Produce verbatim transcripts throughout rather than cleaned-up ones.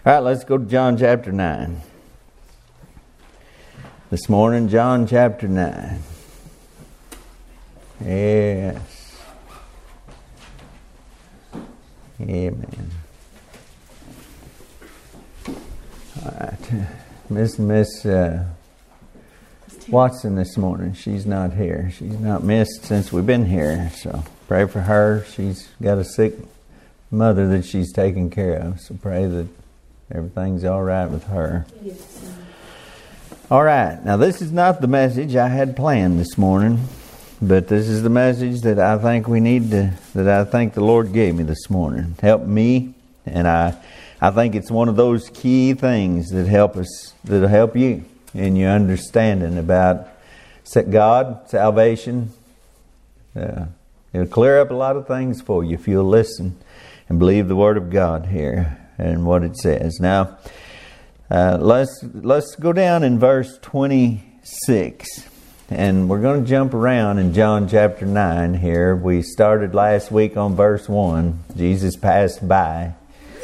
All right, let's go to John chapter nine. This morning, John chapter nine. Yes. Amen. All right. Miss Miss uh, Watson this morning, she's not here. She's not missed since we've been here. So pray for her. She's got a sick mother that she's taking care of. So pray that everything's all right with her. Yes. All right. Now, this is not the message I had planned this morning, but this is the message that I think we need to, that I think the Lord gave me this morning. Help me, and I I think it's one of those key things that help us, that'll help you in your understanding about God, salvation. Uh, it'll clear up a lot of things for you if you'll listen and believe the Word of God here and what it says. Now, uh, let's let's go down in verse twenty-six, and we're going to jump around in John chapter nine here. We started last week on verse one. Jesus passed by,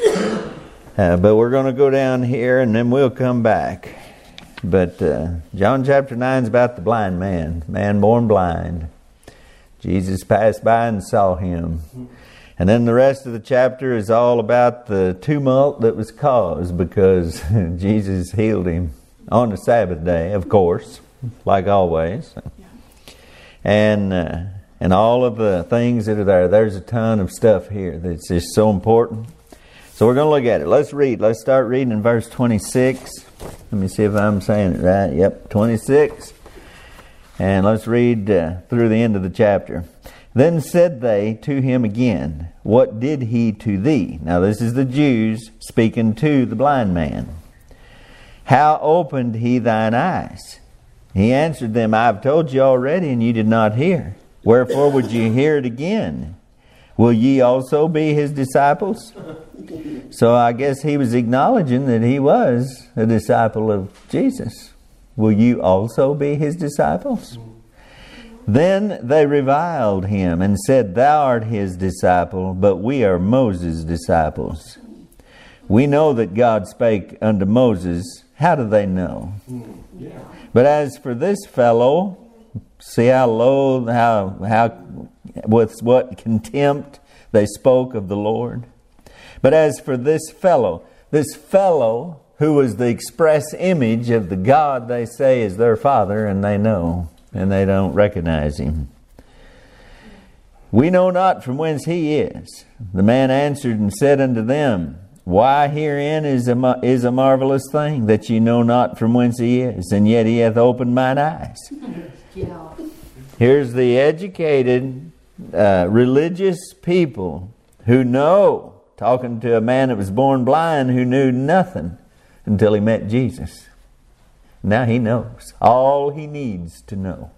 uh, but we're going to go down here and then we'll come back. But uh, John chapter nine is about the blind man, man born blind. Jesus passed by and saw him. And then the rest of the chapter is all about the tumult that was caused because Jesus healed him on the Sabbath day, of course, like always. And uh, and all of the things that are there. There's a ton of stuff here that's just so important. So we're going to look at it. Let's read. Let's start reading in verse twenty-six. Let me see if I'm saying it right. Yep, twenty-six. And let's read uh, through the end of the chapter. Then said they to him again, What did he to thee? Now this is the Jews speaking to the blind man. How opened he thine eyes? He answered them, I have told you already, and you did not hear. Wherefore would you hear it again? Will ye also be his disciples? So I guess he was acknowledging that he was a disciple of Jesus. Will you also be his disciples? Then they reviled him and said, Thou art his disciple, but we are Moses' disciples. We know that God spake unto Moses. How do they know? Yeah. But as for this fellow, see how low, how, how, with what contempt they spoke of the Lord. But as for this fellow, this fellow who was the express image of the God they say is their father, and they know, and they don't recognize him. We know not from whence he is. The man answered and said unto them, Why herein is a, is a marvelous thing, that ye know not from whence he is, and yet he hath opened mine eyes. Yeah. Here's the educated, uh, religious people who know, talking to a man that was born blind who knew nothing until he met Jesus. Now he knows all he needs to know.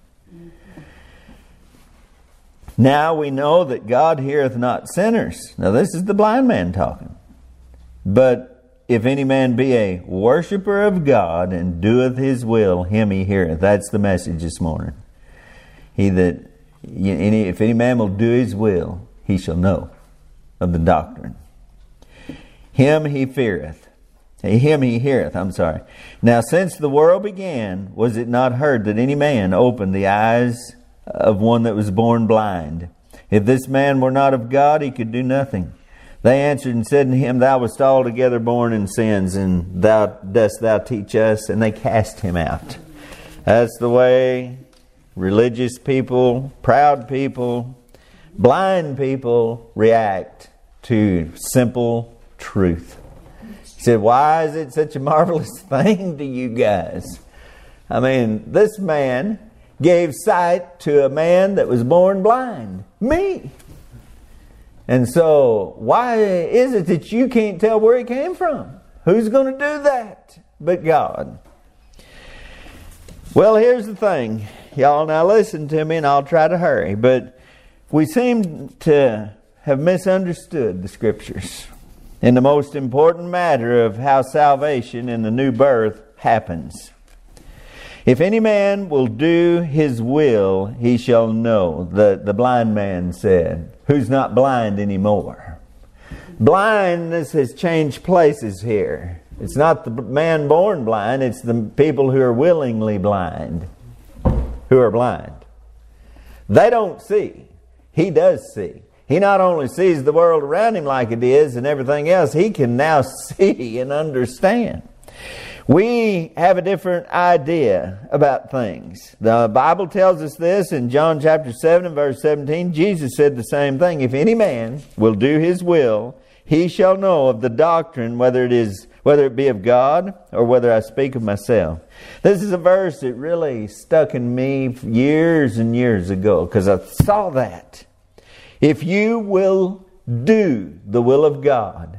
Now we know that God heareth not sinners. Now this is the blind man talking. But if any man be a worshipper of God and doeth his will, him he heareth. That's the message this morning. He that, any, if any man will do his will, he shall know of the doctrine. Him he feareth. Him he heareth, I'm sorry. Now since the world began, was it not heard that any man opened the eyes of one that was born blind? If this man were not of God, he could do nothing. They answered and said to him, Thou wast altogether born in sins, and thou dost thou teach us? And they cast him out. That's the way religious people, proud people, blind people react to simple truth. He said, why is it such a marvelous thing to you guys? I mean, this man gave sight to a man that was born blind. Me. And so, why is it that you can't tell where he came from? Who's going to do that but God? Well, here's the thing. Y'all now listen to me and I'll try to hurry. But we seem to have misunderstood the Scriptures in the most important matter of how salvation in the new birth happens. If any man will do his will, he shall know, the, the blind man said, who's not blind anymore. Blindness has changed places here. It's not the man born blind, it's the people who are willingly blind, who are blind. They don't see. He does see. He not only sees the world around him like it is and everything else, he can now see and understand. We have a different idea about things. The Bible tells us this in John chapter seven and verse seventeen. Jesus said the same thing. If any man will do his will, he shall know of the doctrine, whether it is whether it be of God or whether I speak of myself. This is a verse that really stuck in me years and years ago, because I saw that. If you will do the will of God,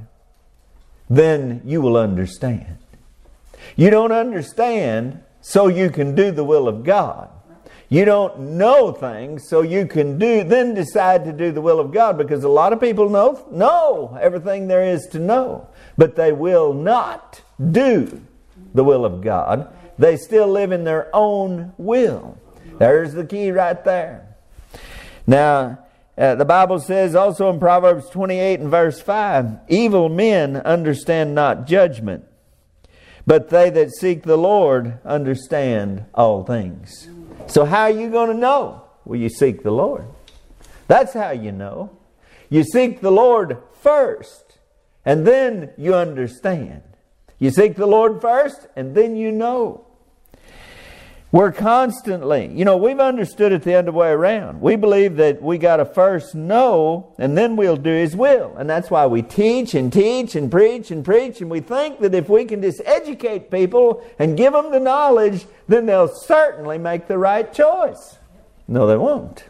then you will understand. You don't understand so you can do the will of God. You don't know things so you can do, then decide to do the will of God, because a lot of people know, know everything there is to know, but they will not do the will of God. They still live in their own will. There's the key right there. Now, uh, the Bible says also in Proverbs twenty-eight and verse five, evil men understand not judgment, but they that seek the Lord understand all things. So how are you going to know? Well, you seek the Lord. That's how you know. You seek the Lord first, and then you understand. You seek the Lord first, and then you know. We're constantly, you know, we've understood it the other way around. We believe that we got to first know, and then we'll do His will. And that's why we teach and teach and preach and preach. And we think that if we can just educate people and give them the knowledge, then they'll certainly make the right choice. No, they won't.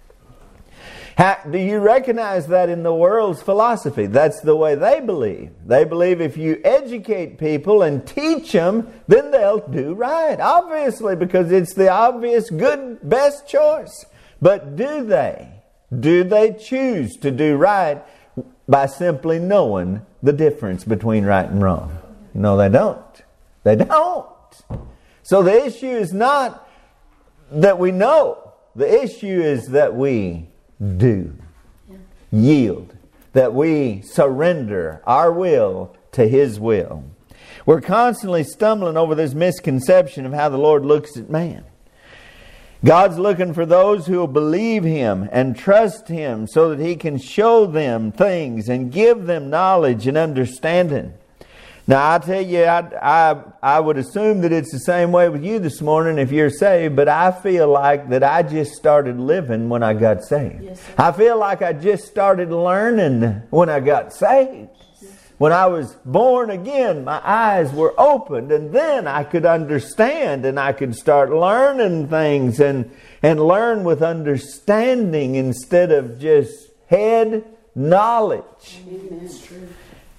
How, do you recognize that in the world's philosophy? That's the way they believe. They believe if you educate people and teach them, then they'll do right. Obviously, because it's the obvious, good, best choice. But do they? Do they choose to do right by simply knowing the difference between right and wrong? No, they don't. They don't. So the issue is not that we know. The issue is that we do. Yeah. Yield. That we surrender our will to His will. We're constantly stumbling over this misconception of how the Lord looks at man. God's looking for those who will believe Him and trust Him so that He can show them things and give them knowledge and understanding. Now, I tell you, I, I, I would assume that it's the same way with you this morning if you're saved, but I feel like that I just started living when I got saved. Yes, I feel like I just started learning when I got saved. Yes. When I was born again, my eyes were opened, and then I could understand, and I could start learning things and, and learn with understanding instead of just head knowledge. Amen. That's true.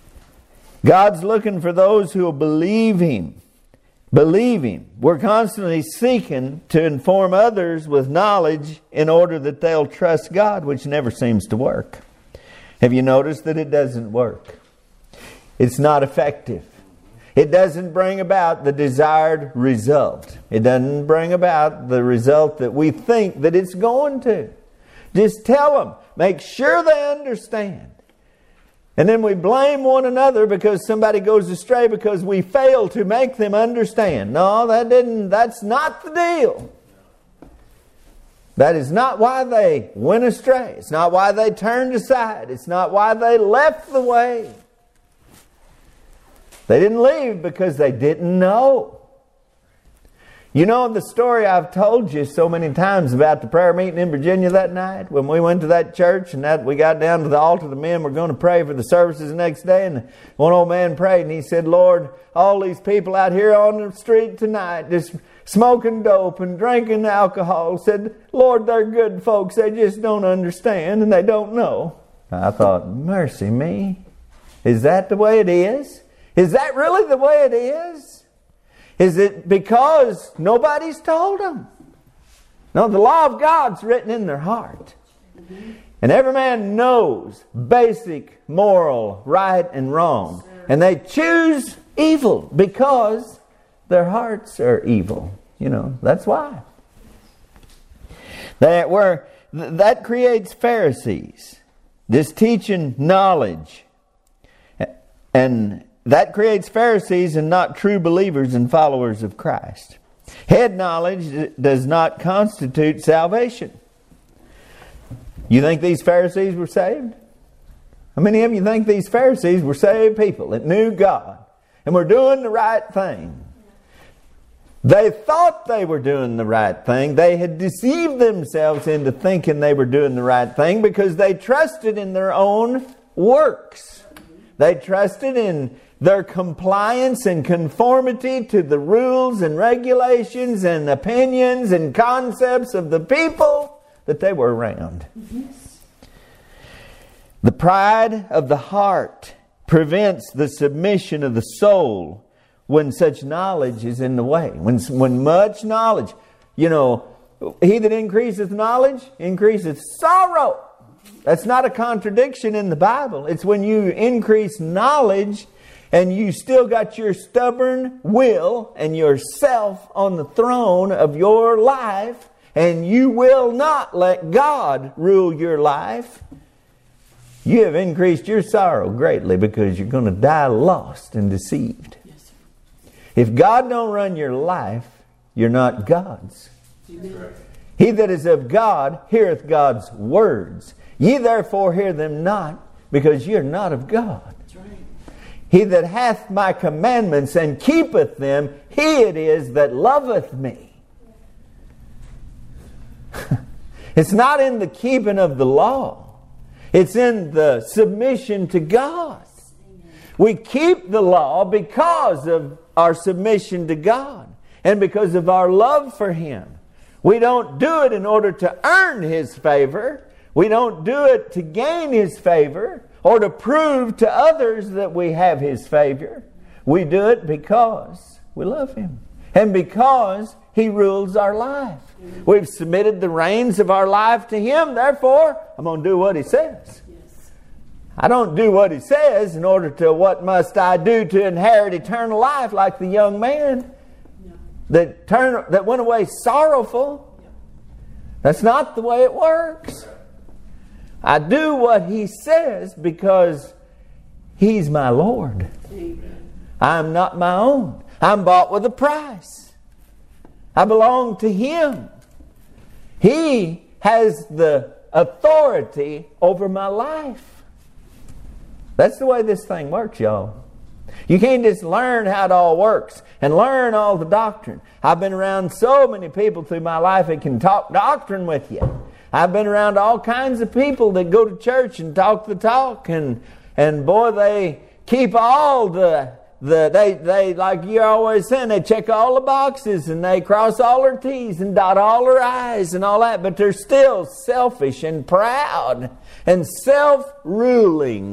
God's looking for those who will believe Him. Believe Him. We're constantly seeking to inform others with knowledge in order that they'll trust God, which never seems to work. Have you noticed that it doesn't work? It's not effective. It doesn't bring about the desired result. It doesn't bring about the result that we think that it's going to. Just tell them. Make sure they understand. And then we blame one another because somebody goes astray because we fail to make them understand. No, that didn't, that's not the deal. That is not why they went astray. It's not why they turned aside. It's not why they left the way. They didn't leave because they didn't know. You know the story I've told you so many times about the prayer meeting in Virginia that night when we went to that church and that we got down to the altar. The men were going to pray for the services the next day, and one old man prayed and he said, Lord, all these people out here on the street tonight just smoking dope and drinking alcohol, said, Lord, they're good folks. They just don't understand and they don't know. I thought, mercy me. Is that the way it is? Is that really the way it is? Is it because nobody's told them? No, the law of God's written in their heart. Mm-hmm. And every man knows basic moral right and wrong. And they choose evil because their hearts are evil. You know, that's why. That, were, that creates Pharisees. This teaching knowledge And that creates Pharisees and not true believers and followers of Christ. Head knowledge does not constitute salvation. You think these Pharisees were saved? How many of you think these Pharisees were saved people that knew God and were doing the right thing? They thought they were doing the right thing. They had deceived themselves into thinking they were doing the right thing because they trusted in their own works. They trusted in their compliance and conformity to the rules and regulations and opinions and concepts of the people that they were around. Yes. The pride of the heart prevents the submission of the soul when such knowledge is in the way. When, when much knowledge, you know, he that increaseth knowledge increaseth sorrow. That's not a contradiction in the Bible. It's when you increase knowledge and you still got your stubborn will and yourself on the throne of your life, and you will not let God rule your life, you have increased your sorrow greatly because you're going to die lost and deceived. Yes. If God don't run your life, you're not God's. Amen. He that is of God heareth God's words. Ye therefore hear them not, because ye are not of God. That's right. He that hath my commandments and keepeth them, he it is that loveth me. It's not in the keeping of the law. It's in the submission to God. We keep the law because of our submission to God and because of our love for Him. We don't do it in order to earn His favor. We don't do it to gain His favor or to prove to others that we have His favor. We do it because we love Him and because He rules our life. We've submitted the reins of our life to Him. Therefore, I'm going to do what He says. Yes. I don't do what He says in order to what must I do to inherit eternal life, like the young man no. that turned that went away sorrowful. No. That's not the way it works. I do what He says because He's my Lord. Amen. I'm not my own. I'm bought with a price. I belong to Him. He has the authority over my life. That's the way this thing works, y'all. You can't just learn how it all works and learn all the doctrine. I've been around so many people through my life that can talk doctrine with you. I've been around all kinds of people that go to church and talk the talk, and and boy, they keep all the The, they, they, like you're always saying, they check all the boxes and they cross all their T's and dot all their I's and all that, but they're still selfish and proud and self-ruling.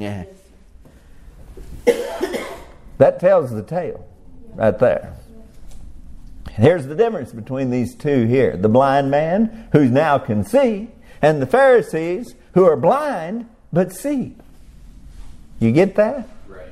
That tells the tale right there. And here's the difference between these two here. The blind man who now can see, and the Pharisees who are blind but see. You get that?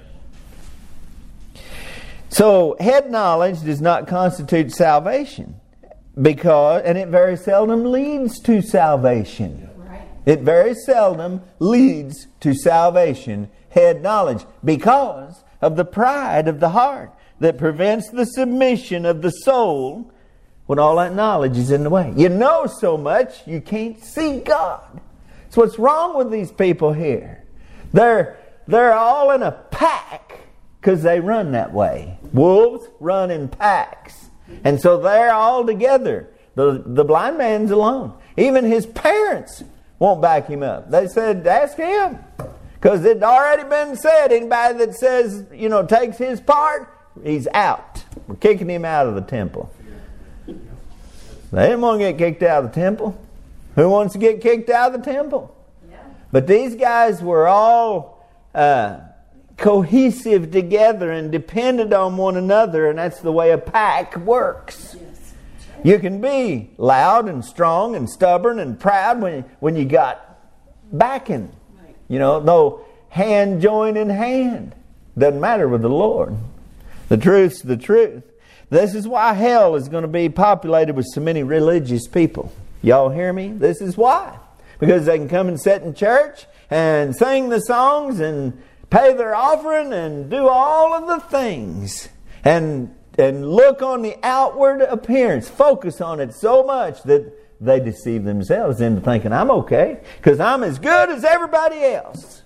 So, head knowledge does not constitute salvation, because, and it very seldom leads to salvation. Right. It very seldom leads to salvation, head knowledge, because of the pride of the heart that prevents the submission of the soul when all that knowledge is in the way. You know so much, you can't see God. That's what's wrong with these people here. They're, they're all in a pack. Because they run that way. Wolves run in packs. And so they're all together. The, the blind man's alone. Even his parents won't back him up. They said, ask him. Because it'd already been said, anybody that says, you know, takes his part, he's out. We're kicking him out of the temple. They didn't want to get kicked out of the temple. Who wants to get kicked out of the temple? Yeah. But these guys were all Uh, cohesive together and dependent on one another, and that's the way a pack works. Yes. You can be loud and strong and stubborn and proud when, when you got backing. Right. You know, no hand join in hand. Doesn't matter with the Lord. The truth's the truth. This is why hell is going to be populated with so many religious people. Y'all hear me? This is why. Because they can come and sit in church and sing the songs and pay their offering and do all of the things and and look on the outward appearance, focus on it so much that they deceive themselves into thinking, I'm okay because I'm as good as everybody else.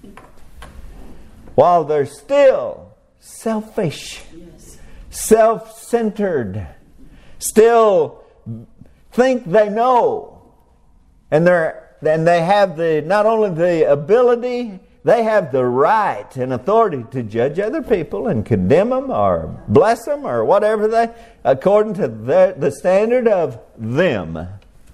While they're still selfish, yes. self-centered, still think they know. And they're and they have the not only the ability, they have the right and authority to judge other people and condemn them or bless them or whatever they, according to the, the standard of them.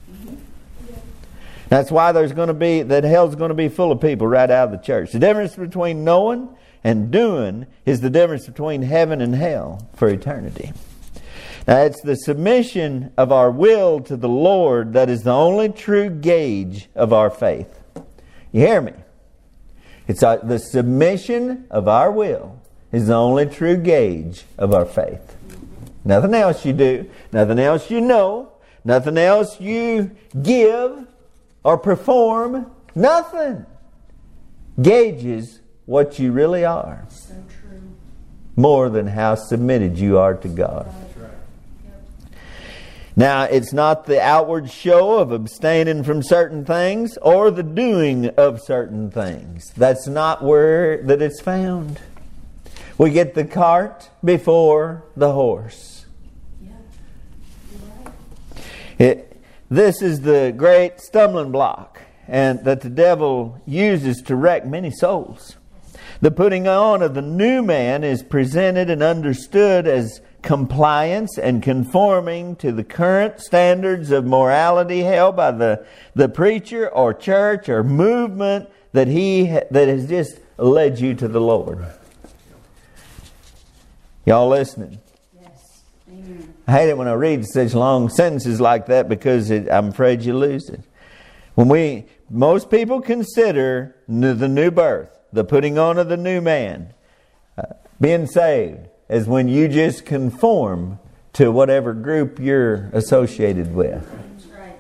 That's why there's going to be, that hell's going to be full of people right out of the church. The difference between knowing and doing is the difference between heaven and hell for eternity. Now, it's the submission of our will to the Lord that is the only true gauge of our faith. You hear me? It's our, the submission of our will is the only true gauge of our faith. Nothing else you do, nothing else you know, nothing else you give or perform, nothing gauges what you really are. So true. More than how submitted you are to God. That's right. Yep. Now, it's not the outward show of abstaining from certain things or the doing of certain things. That's not where that it's found. We get the cart before the horse. Yeah. You're right. It, this is the great stumbling block and that the devil uses to wreck many souls. The putting on of the new man is presented and understood as compliance and conforming to the current standards of morality held by the, the preacher or church or movement that he that has just led you to the Lord. Y'all listening? Yes. Amen. I hate it when I read such long sentences like that because it, I'm afraid you lose it. When we, most people consider the new birth, the putting on of the new man, uh, being saved, as when you just conform to whatever group you're associated with. That's right.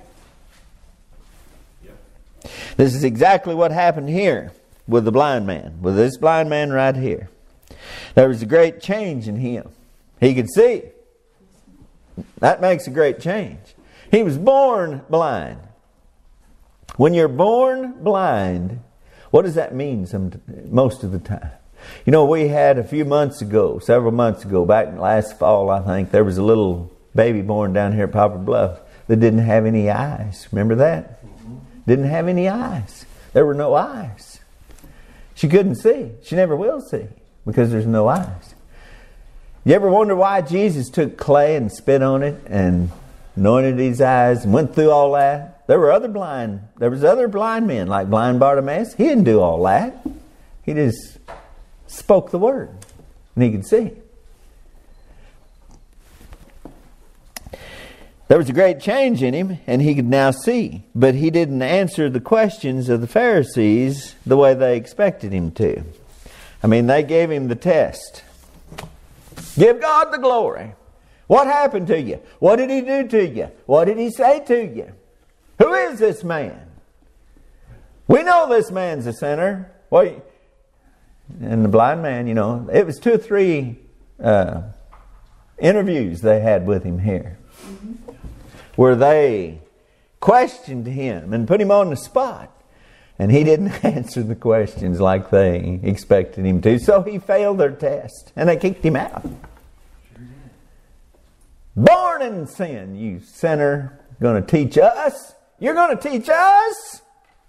Yep. This is exactly what happened here with the blind man, with this blind man right here. There was a great change in him. He could see. That makes a great change. He was born blind. When you're born blind, what does that mean some, most of the time? You know, we had a few months ago, several months ago, back last fall, I think, there was a little baby born down here at Poplar Bluff that didn't have any eyes. Remember that? Mm-hmm. Didn't have any eyes. There were no eyes. She couldn't see. She never will see because there's no eyes. You ever wonder why Jesus took clay and spit on it and anointed his eyes and went through all that? There were other blind, there was other blind men like blind Bartimaeus. He didn't do all that. He just spoke the word and he could see. There was a great change in him and he could now see, but he didn't answer the questions of the Pharisees the way they expected him to. I mean, they gave him the test. Give God the glory. What happened to you? What did he do to you? What did he say to you? Who is this man? We know this man's a sinner. Well, and the blind man, you know, it was two or three uh, interviews they had with him here, mm-hmm. where they questioned him and put him on the spot. And he didn't answer the questions like they expected him to. So he failed their test. And they kicked him out. Born in sin, you sinner. Going to teach us? You're going to teach us?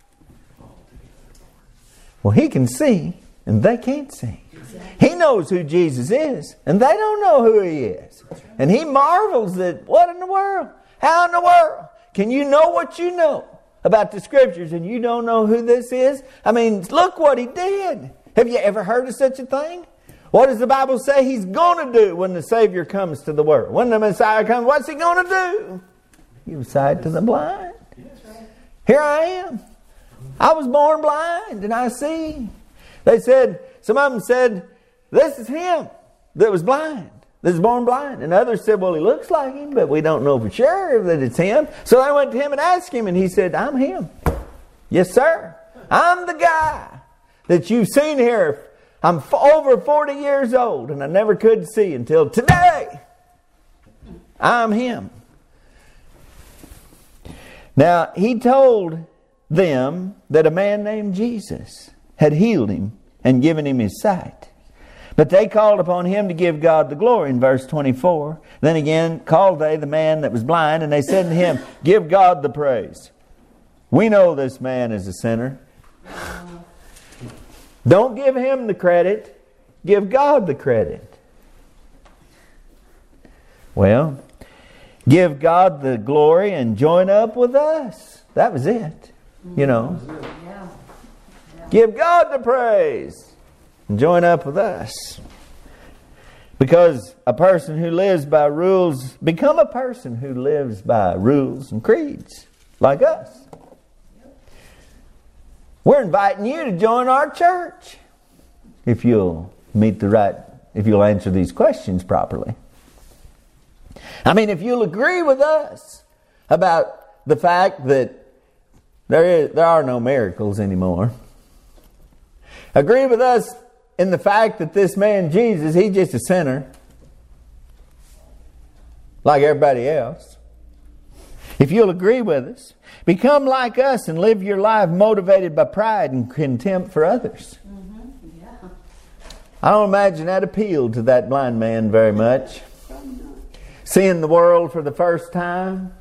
Well, he can see, and they can't see. He knows who Jesus is, and they don't know who he is. And he marvels at, what in the world? How in the world can you know what you know about the Scriptures and you don't know who this is? I mean, look what he did. Have you ever heard of such a thing? What does the Bible say he's going to do when the Savior comes to the world? When the Messiah comes, what's he going to do? Give sight to the blind. Here I am. I was born blind and I see. They said, some of them said, this is him that was blind, that was born blind. And others said, well, he looks like him, but we don't know for sure that it's him. So they went to him and asked him, and he said, I'm him. Yes, sir. I'm the guy that you've seen here I'm f- over forty years old and I never could see until today. I'm him. Now, he told them that a man named Jesus had healed him and given him his sight. But they called upon him to give God the glory in verse twenty-four. Then again called they the man that was blind, and they said to him, give God the praise. We know this man is a sinner. Don't give him the credit. Give God the credit. Well, give God the glory and join up with us. That was it. You know. Yeah. Yeah. Give God the praise and join up with us. Because a person who lives by rules, become a person who lives by rules and creeds like us. We're inviting you to join our church if you'll meet the right, if you'll answer these questions properly. I mean, if you'll agree with us about the fact that there is, there are no miracles anymore. Agree with us in the fact that this man Jesus, he's just a sinner like everybody else. If you'll agree with us, become like us and live your life motivated by pride and contempt for others. Mm-hmm. Yeah. I don't imagine that appealed to that blind man very much. Seeing the world for the first time.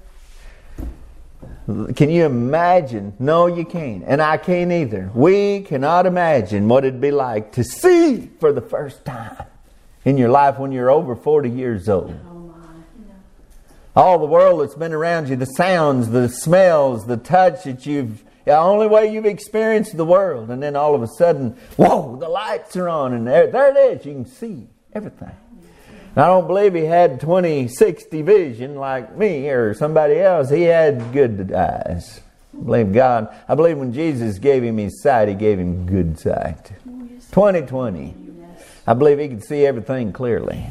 Can you imagine? No, you can't. And I can't either. We cannot imagine what it'd be like to see for the first time in your life when you're over forty years old. Oh my. Yeah. All the world that's been around you, the sounds, the smells, the touch that you've, the only way you've experienced the world. And then all of a sudden, whoa, the lights are on and there, there it is. You can see everything. And I don't believe he had twenty sixty vision like me or somebody else. He had good eyes. I believe God. I believe when Jesus gave him his sight, he gave him good sight. twenty twenty. I believe he could see everything clearly.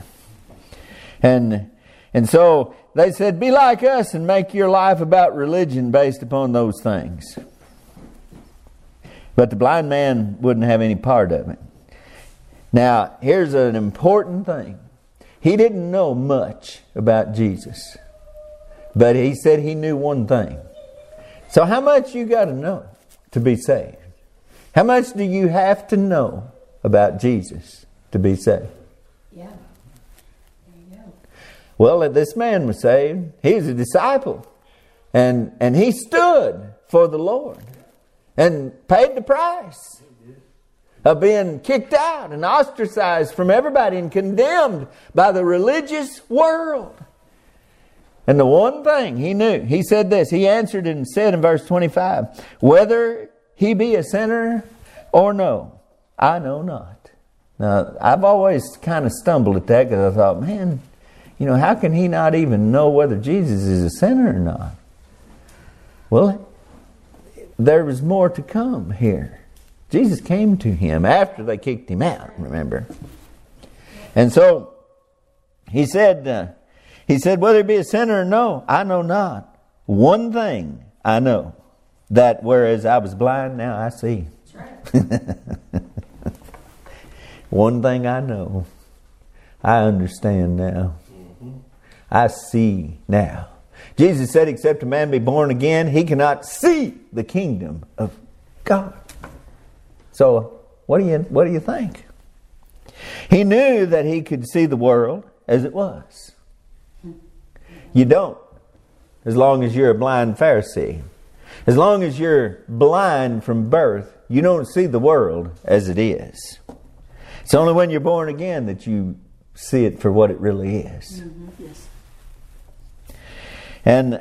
And and so they said, be like us and make your life about religion based upon those things. But the blind man wouldn't have any part of it. Now, here's an important thing. He didn't know much about Jesus. But he said he knew one thing. So how much you got to know to be saved? How much do you have to know about Jesus to be saved? Yeah. There you go. Well, this man was saved. He was a disciple. And, and he stood for the Lord. And paid the price of being kicked out and ostracized from everybody and condemned by the religious world. And the one thing he knew, he said this, he answered and said in verse twenty-five, whether he be a sinner or no, I know not. Now, I've always kind of stumbled at that because I thought, man, you know, how can he not even know whether Jesus is a sinner or not? Well, there was more to come here. Jesus came to him after they kicked him out, remember. And so, he said, uh, he said, whether he be a sinner or no, I know not. One thing I know, that whereas I was blind, now I see. That's right. One thing I know, I understand now. I see now. Jesus said, except a man be born again, he cannot see the kingdom of God. So, what do you what do you think? He knew that he could see the world as it was. You don't, as long as you're a blind Pharisee. As long as you're blind from birth, you don't see the world as it is. It's only when you're born again that you see it for what it really is. Mm-hmm. Yes. And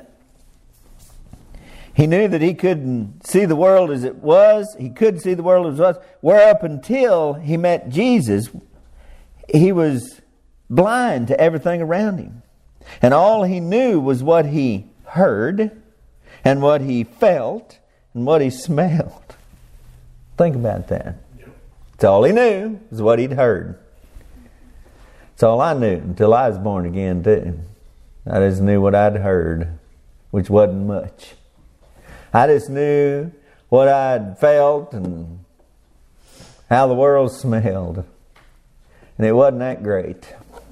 he knew that he couldn't see the world as it was. He could see the world as it was. Where up until he met Jesus, he was blind to everything around him. And all he knew was what he heard and what he felt and what he smelled. Think about that. That's all he knew was what he'd heard. That's all I knew until I was born again too. I just knew what I'd heard, which wasn't much. I just knew what I'd felt and how the world smelled. And it wasn't that great.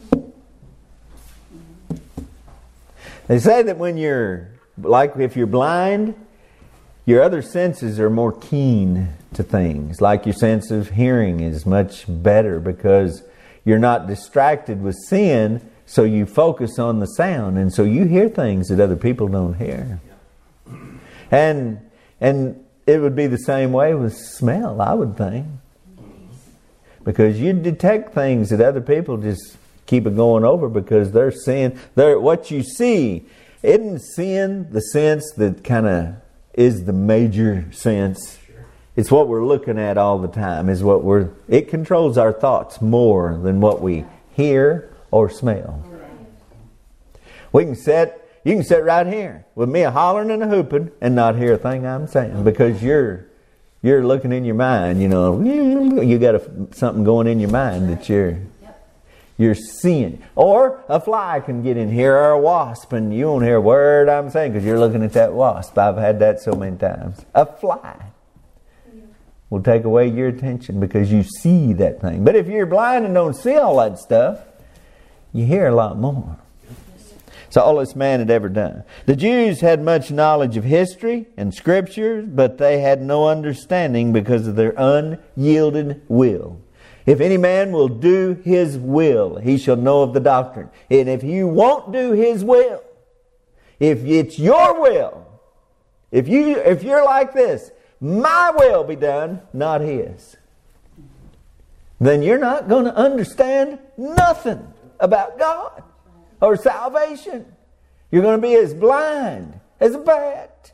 They say that when you're, like if you're blind, your other senses are more keen to things. Like your sense of hearing is much better because you're not distracted with sin, so you focus on the sound. And so you hear things that other people don't hear. And and it would be the same way with smell, I would think. Because you detect things that other people just keep it going over because they're seeing, they're, what you see isn't seeing the sense that kind of is the major sense. It's what we're looking at all the time. Is what we're. It controls our thoughts more than what we hear or smell. We can sit. You can sit right here with me a hollering and a hooping and not hear a thing I'm saying because you're you're looking in your mind. You know, you got a, something going in your mind that you're you're seeing. Or a fly can get in here, or a wasp, and you won't hear a word I'm saying because you're looking at that wasp. I've had that so many times. A fly will take away your attention because you see that thing. But if you're blind and don't see all that stuff, you hear a lot more. It's all this man had ever done. The Jews had much knowledge of history and scriptures, but they had no understanding because of their unyielded will. If any man will do his will, he shall know of the doctrine. And if you won't do his will, if it's your will, if you if you're like this, my will be done, not his, then you're not going to understand nothing about God or salvation. You're going to be as blind as a bat.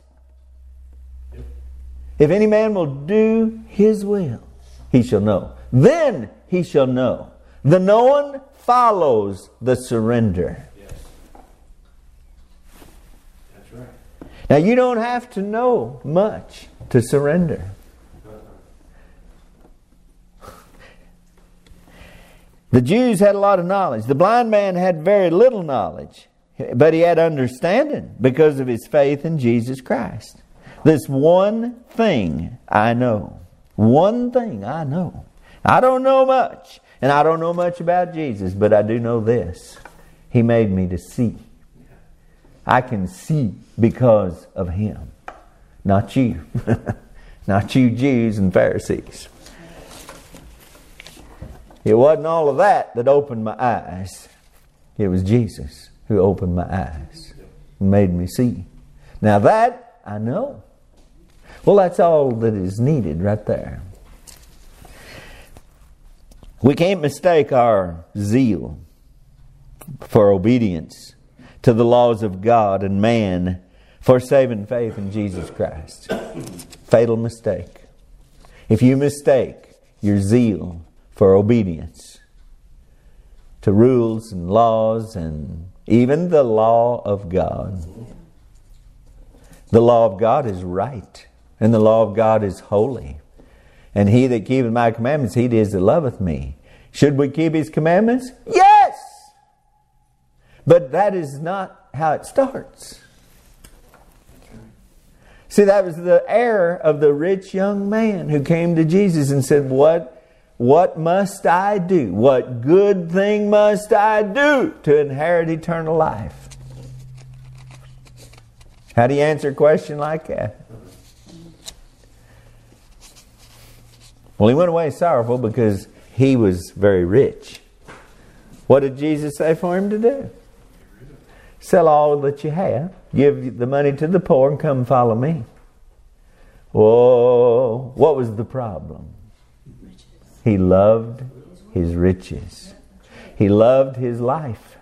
If any man will do his will, he shall know. Then he shall know. The knowing follows the surrender. Yes. That's right. Now you don't have to know much to surrender. The Jews had a lot of knowledge. The blind man had very little knowledge, but he had understanding because of his faith in Jesus Christ. This one thing I know. One thing I know. I don't know much, and I don't know much about Jesus, but I do know this. He made me to see. I can see because of Him. Not you. Not you Jews and Pharisees. It wasn't all of that that opened my eyes. It was Jesus who opened my eyes and made me see. Now that I know. Well, that's all that is needed right there. We can't mistake our zeal for obedience to the laws of God and man for saving faith in Jesus Christ. Fatal mistake. If you mistake your zeal for obedience to rules and laws and even the law of God. The law of God is right, and the law of God is holy. And he that keepeth my commandments, he it is that loveth me. Should we keep His commandments? Yes! But that is not how it starts. See, that was the error of the rich young man who came to Jesus and said, What, what must I do? What good thing must I do to inherit eternal life? How do you answer a question like that? Well, he went away sorrowful because he was very rich. What did Jesus say for him to do? Sell all that you have, give the money to the poor, and come follow me. Whoa, what was the problem? He loved his riches. He loved his life.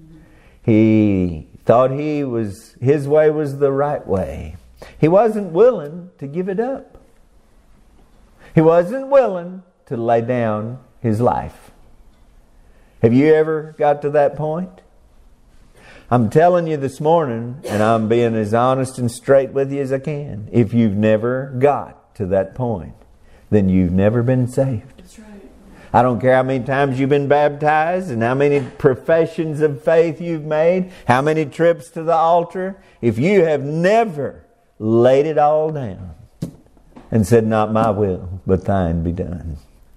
He thought he was his way was the right way. He wasn't willing to give it up. He wasn't willing to lay down his life. Have you ever got to that point? I'm telling you this morning, and I'm being as honest and straight with you as I can. If you've never got to that point, then you've never been saved. That's right. I don't care how many times you've been baptized and how many professions of faith you've made, how many trips to the altar. If you have never laid it all down and said, not my will, but thine be done,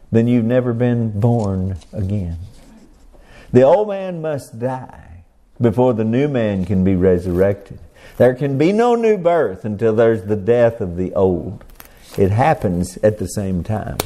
then you've never been born again. The old man must die before the new man can be resurrected. There can be no new birth until there's the death of the old. It happens at the same time.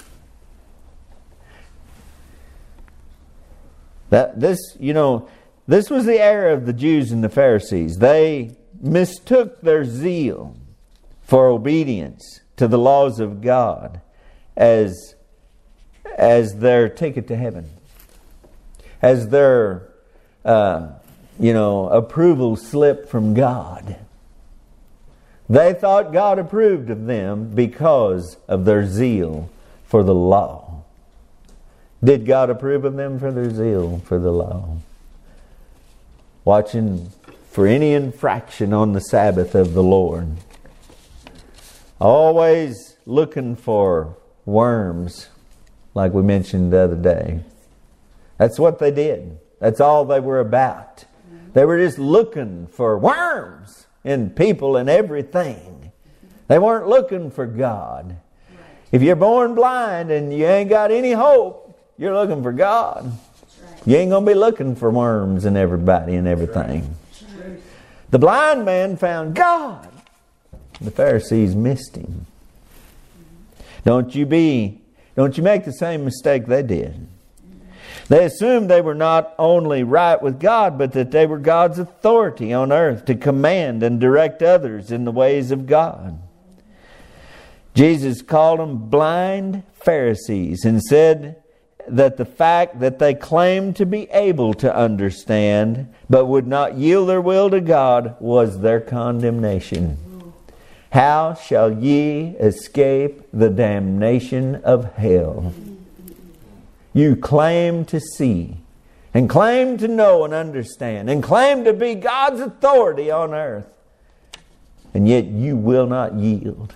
That this, you know, this was the error of the Jews and the Pharisees. They mistook their zeal for obedience to the laws of God as, as their ticket to heaven, as their, uh, you know, approval slip from God. They thought God approved of them because of their zeal for the law. Did God approve of them for their zeal for the law? Watching for any infraction on the Sabbath of the Lord. Always looking for worms, like we mentioned the other day. That's what they did. That's all they were about. They were just looking for worms in people and everything. They weren't looking for God. If you're born blind and you ain't got any hope, you're looking for God. You ain't going to be looking for worms in everybody and everything. The blind man found God. The Pharisees missed Him. Don't you be, don't you make the same mistake they did. They assumed they were not only right with God, but that they were God's authority on earth to command and direct others in the ways of God. Jesus called them blind Pharisees and said that the fact that they claimed to be able to understand but would not yield their will to God was their condemnation. How shall ye escape the damnation of hell? You claim to see and claim to know and understand and claim to be God's authority on earth, and yet you will not yield.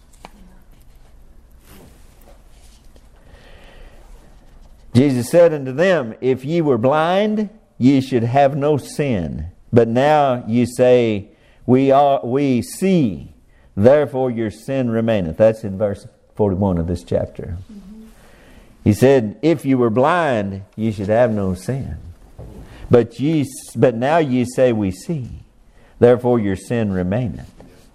Jesus said unto them, if ye were blind, ye should have no sin. But now ye say, we are we see, therefore your sin remaineth. That's in verse forty-one of this chapter. Mm-hmm. He said, if you were blind, ye should have no sin. But ye, but now ye say, we see, therefore your sin remaineth.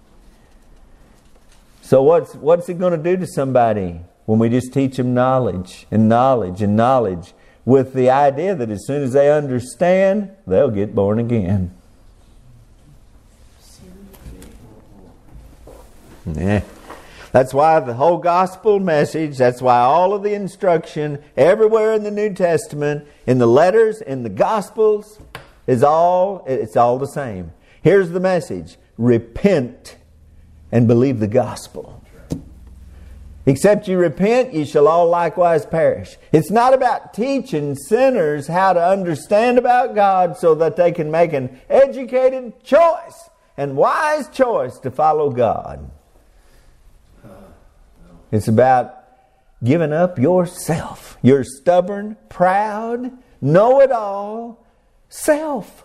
So what's what's it going to do to somebody when we just teach them knowledge and knowledge and knowledge with the idea that as soon as they understand, they'll get born again? Yeah. That's why the whole gospel message, that's why all of the instruction everywhere in the New Testament, in the letters, in the gospels, is all, it's all the same. Here's the message: repent and believe the gospel. Except you repent, ye shall all likewise perish. It's not about teaching sinners how to understand about God so that they can make an educated choice and wise choice to follow God. It's about giving up yourself, your stubborn, proud, know-it-all self.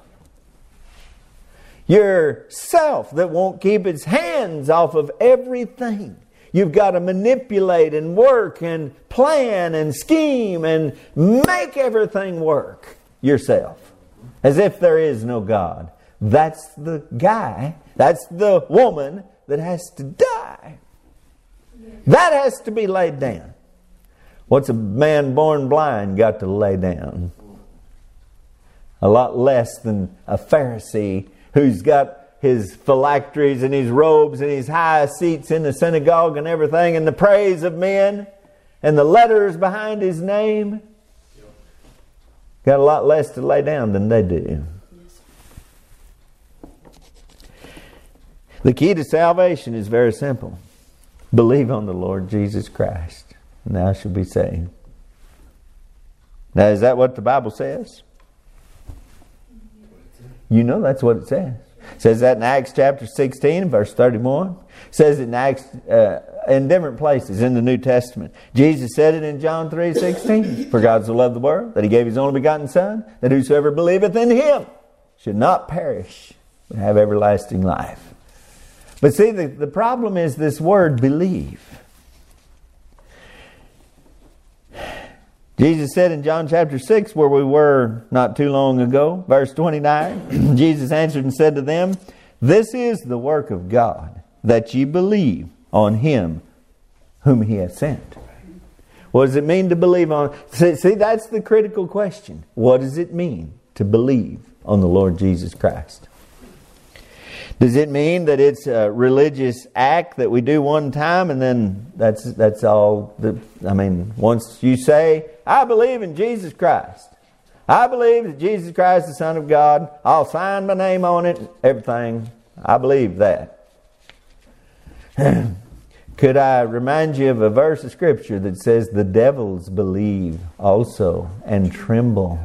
Your self that won't keep its hands off of everything. You've got to manipulate and work and plan and scheme and make everything work yourself. As if there is no God. That's the guy, that's the woman that has to die. That has to be laid down. What's a man born blind got to lay down? A lot less than a Pharisee who's got his phylacteries and his robes and his high seats in the synagogue and everything, and the praise of men and the letters behind his name. Got a lot less to lay down than they do. The key to salvation is very simple. Believe on the Lord Jesus Christ, and thou shalt be saved. Now, is that what the Bible says? You know that's what it says. It says that in Acts chapter sixteen, verse thirty-one. It says it in Acts, uh, in different places in the New Testament. Jesus said it in John three sixteen. For God so loved the world that He gave His only begotten Son, that whosoever believeth in Him should not perish, but have everlasting life. But see, the, the problem is this word believe. Jesus said in John chapter six, where we were not too long ago, verse twenty-nine, Jesus answered and said to them, "This is the work of God, that ye believe on Him whom He hath sent." What does it mean to believe on? See, see, that's the critical question. What does it mean to believe on the Lord Jesus Christ? Does it mean that it's a religious act that we do one time and then that's that's all? The, I mean, once you say, "I believe in Jesus Christ. I believe that Jesus Christ is the Son of God. I'll sign my name on it, everything. I believe that." Could I remind you of a verse of Scripture that says, "The devils believe also and tremble"?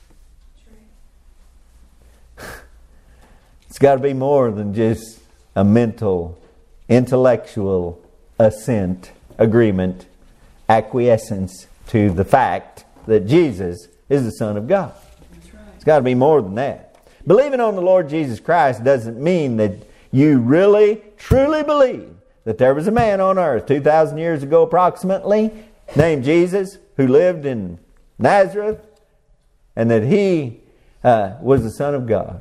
It's got to be more than just a mental, intellectual assent, agreement, acquiescence to the fact that Jesus is the Son of God. That's right. It's got to be more than that. Believing on the Lord Jesus Christ doesn't mean that you really, truly believe that there was a man on earth two thousand years ago approximately named Jesus who lived in Nazareth and that He uh, was the Son of God.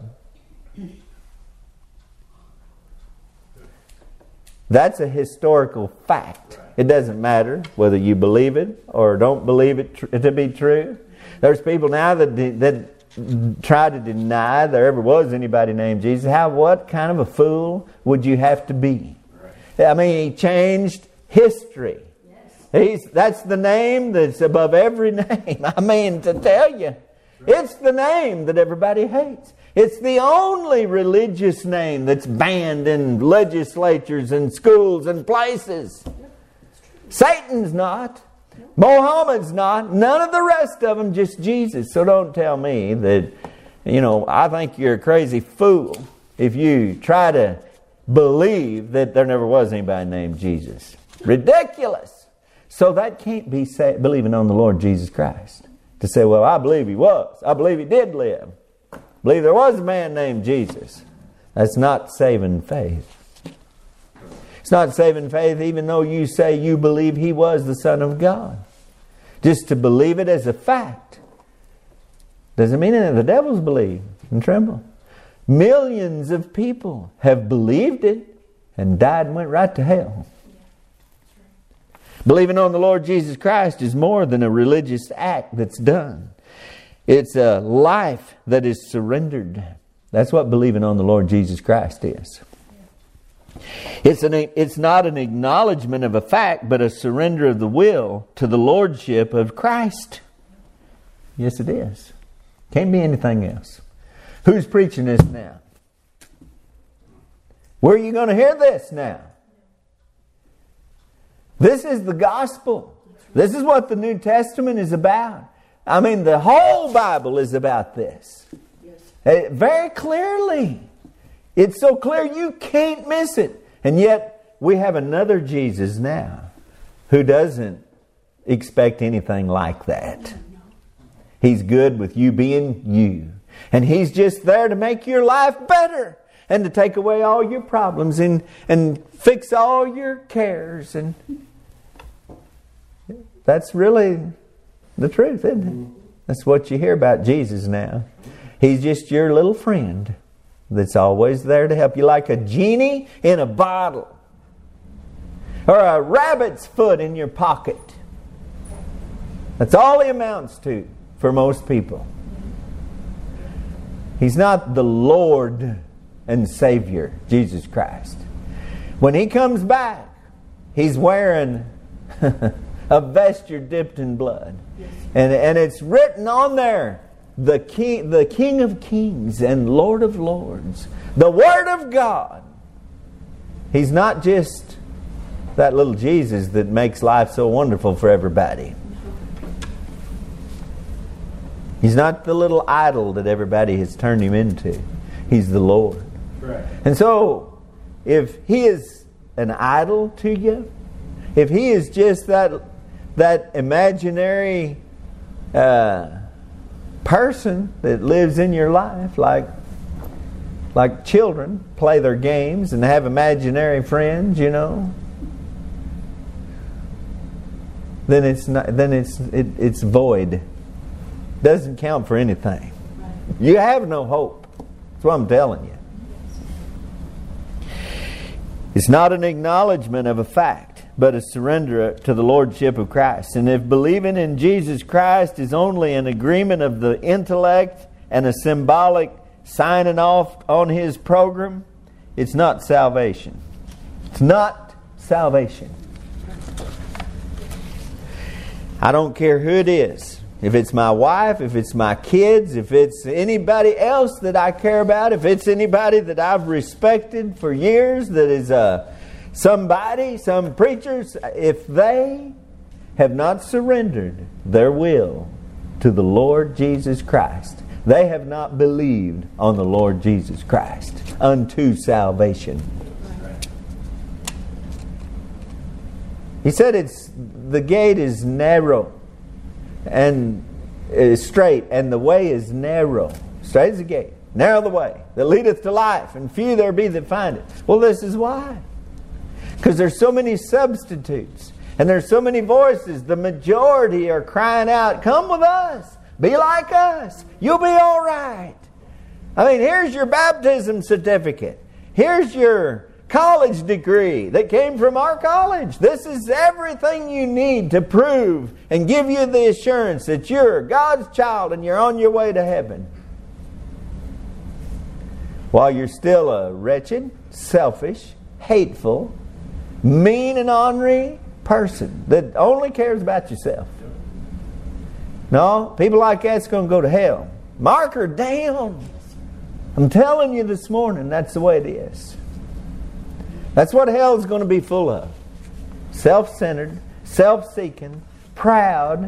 That's a historical fact. It doesn't matter whether you believe it or don't believe it tr- to be true. There's people now that de- that try to deny there ever was anybody named Jesus. How? What kind of a fool would you have to be? I mean, He changed history. He's, that's the name that's above every name. I mean, to tell you, it's the name that everybody hates. It's the only religious name that's banned in legislatures and schools and places. Satan's not. Mohammed's not. None of the rest of them, just Jesus. So don't tell me that, you know, I think you're a crazy fool if you try to believe that there never was anybody named Jesus. Ridiculous. So that can't be say, believing on the Lord Jesus Christ. To say, well, I believe He was. I believe He did live. I believe there was a man named Jesus. That's not saving faith. It's not saving faith even though you say you believe He was the Son of God. Just to believe it as a fact doesn't mean that the devils believe and tremble. Millions of people have believed it and died and went right to hell. Believing on the Lord Jesus Christ is more than a religious act that's done. It's a life that is surrendered. That's what believing on the Lord Jesus Christ is. It's an, it's not an acknowledgement of a fact, but a surrender of the will to the Lordship of Christ. Yes, it is. Can't be anything else. Who's preaching this now? Where are you going to hear this now? This is the gospel. This is what the New Testament is about. I mean, the whole Bible is about this. Yes. Very clearly. It's so clear you can't miss it. And yet, we have another Jesus now who doesn't expect anything like that. He's good with you being you. And He's just there to make your life better and to take away all your problems and, and fix all your cares. And that's really the truth, isn't it? That's what you hear about Jesus now. He's just your little friend that's always there to help you, like a genie in a bottle or a rabbit's foot in your pocket. That's all He amounts to for most people. He's not the Lord and Savior, Jesus Christ. When He comes back, He's wearing a vesture dipped in blood. Yes. And, and it's written on there, the King, the King of Kings and Lord of Lords. The Word of God. He's not just that little Jesus that makes life so wonderful for everybody. He's not the little idol that everybody has turned Him into. He's the Lord. Right. And so, if He is an idol to you, if He is just that that imaginary uh, person that lives in your life, like like children play their games and have imaginary friends, you know. then it's not. Then it's it, it's void. Doesn't count for anything. You have no hope. That's what I'm telling you. It's not an acknowledgement of a fact, but a surrender to the Lordship of Christ. And if believing in Jesus Christ is only an agreement of the intellect and a symbolic signing off on His program, it's not salvation. It's not salvation. I don't care who it is. If it's my wife, if it's my kids, if it's anybody else that I care about, if it's anybody that I've respected for years, that is uh, somebody, some preachers, if they have not surrendered their will to the Lord Jesus Christ, they have not believed on the Lord Jesus Christ unto salvation. He said it's the gate is narrow and is straight, and the way is narrow. Straight is the gate, narrow the way that leadeth to life, and few there be that find it. Well, this is why. Because there's so many substitutes, and there's so many voices. The majority are crying out, come with us, be like us, you'll be all right. I mean, here's your baptism certificate. Here's your college degree that came from our college. This is everything you need to prove and give you the assurance that you're God's child and you're on your way to heaven. While you're still a wretched, selfish, hateful, mean and ornery person that only cares about yourself. No, people like that's going to go to hell. Mark her down. I'm telling you this morning, that's the way it is. That's what hell is going to be full of. Self-centered, self-seeking, proud,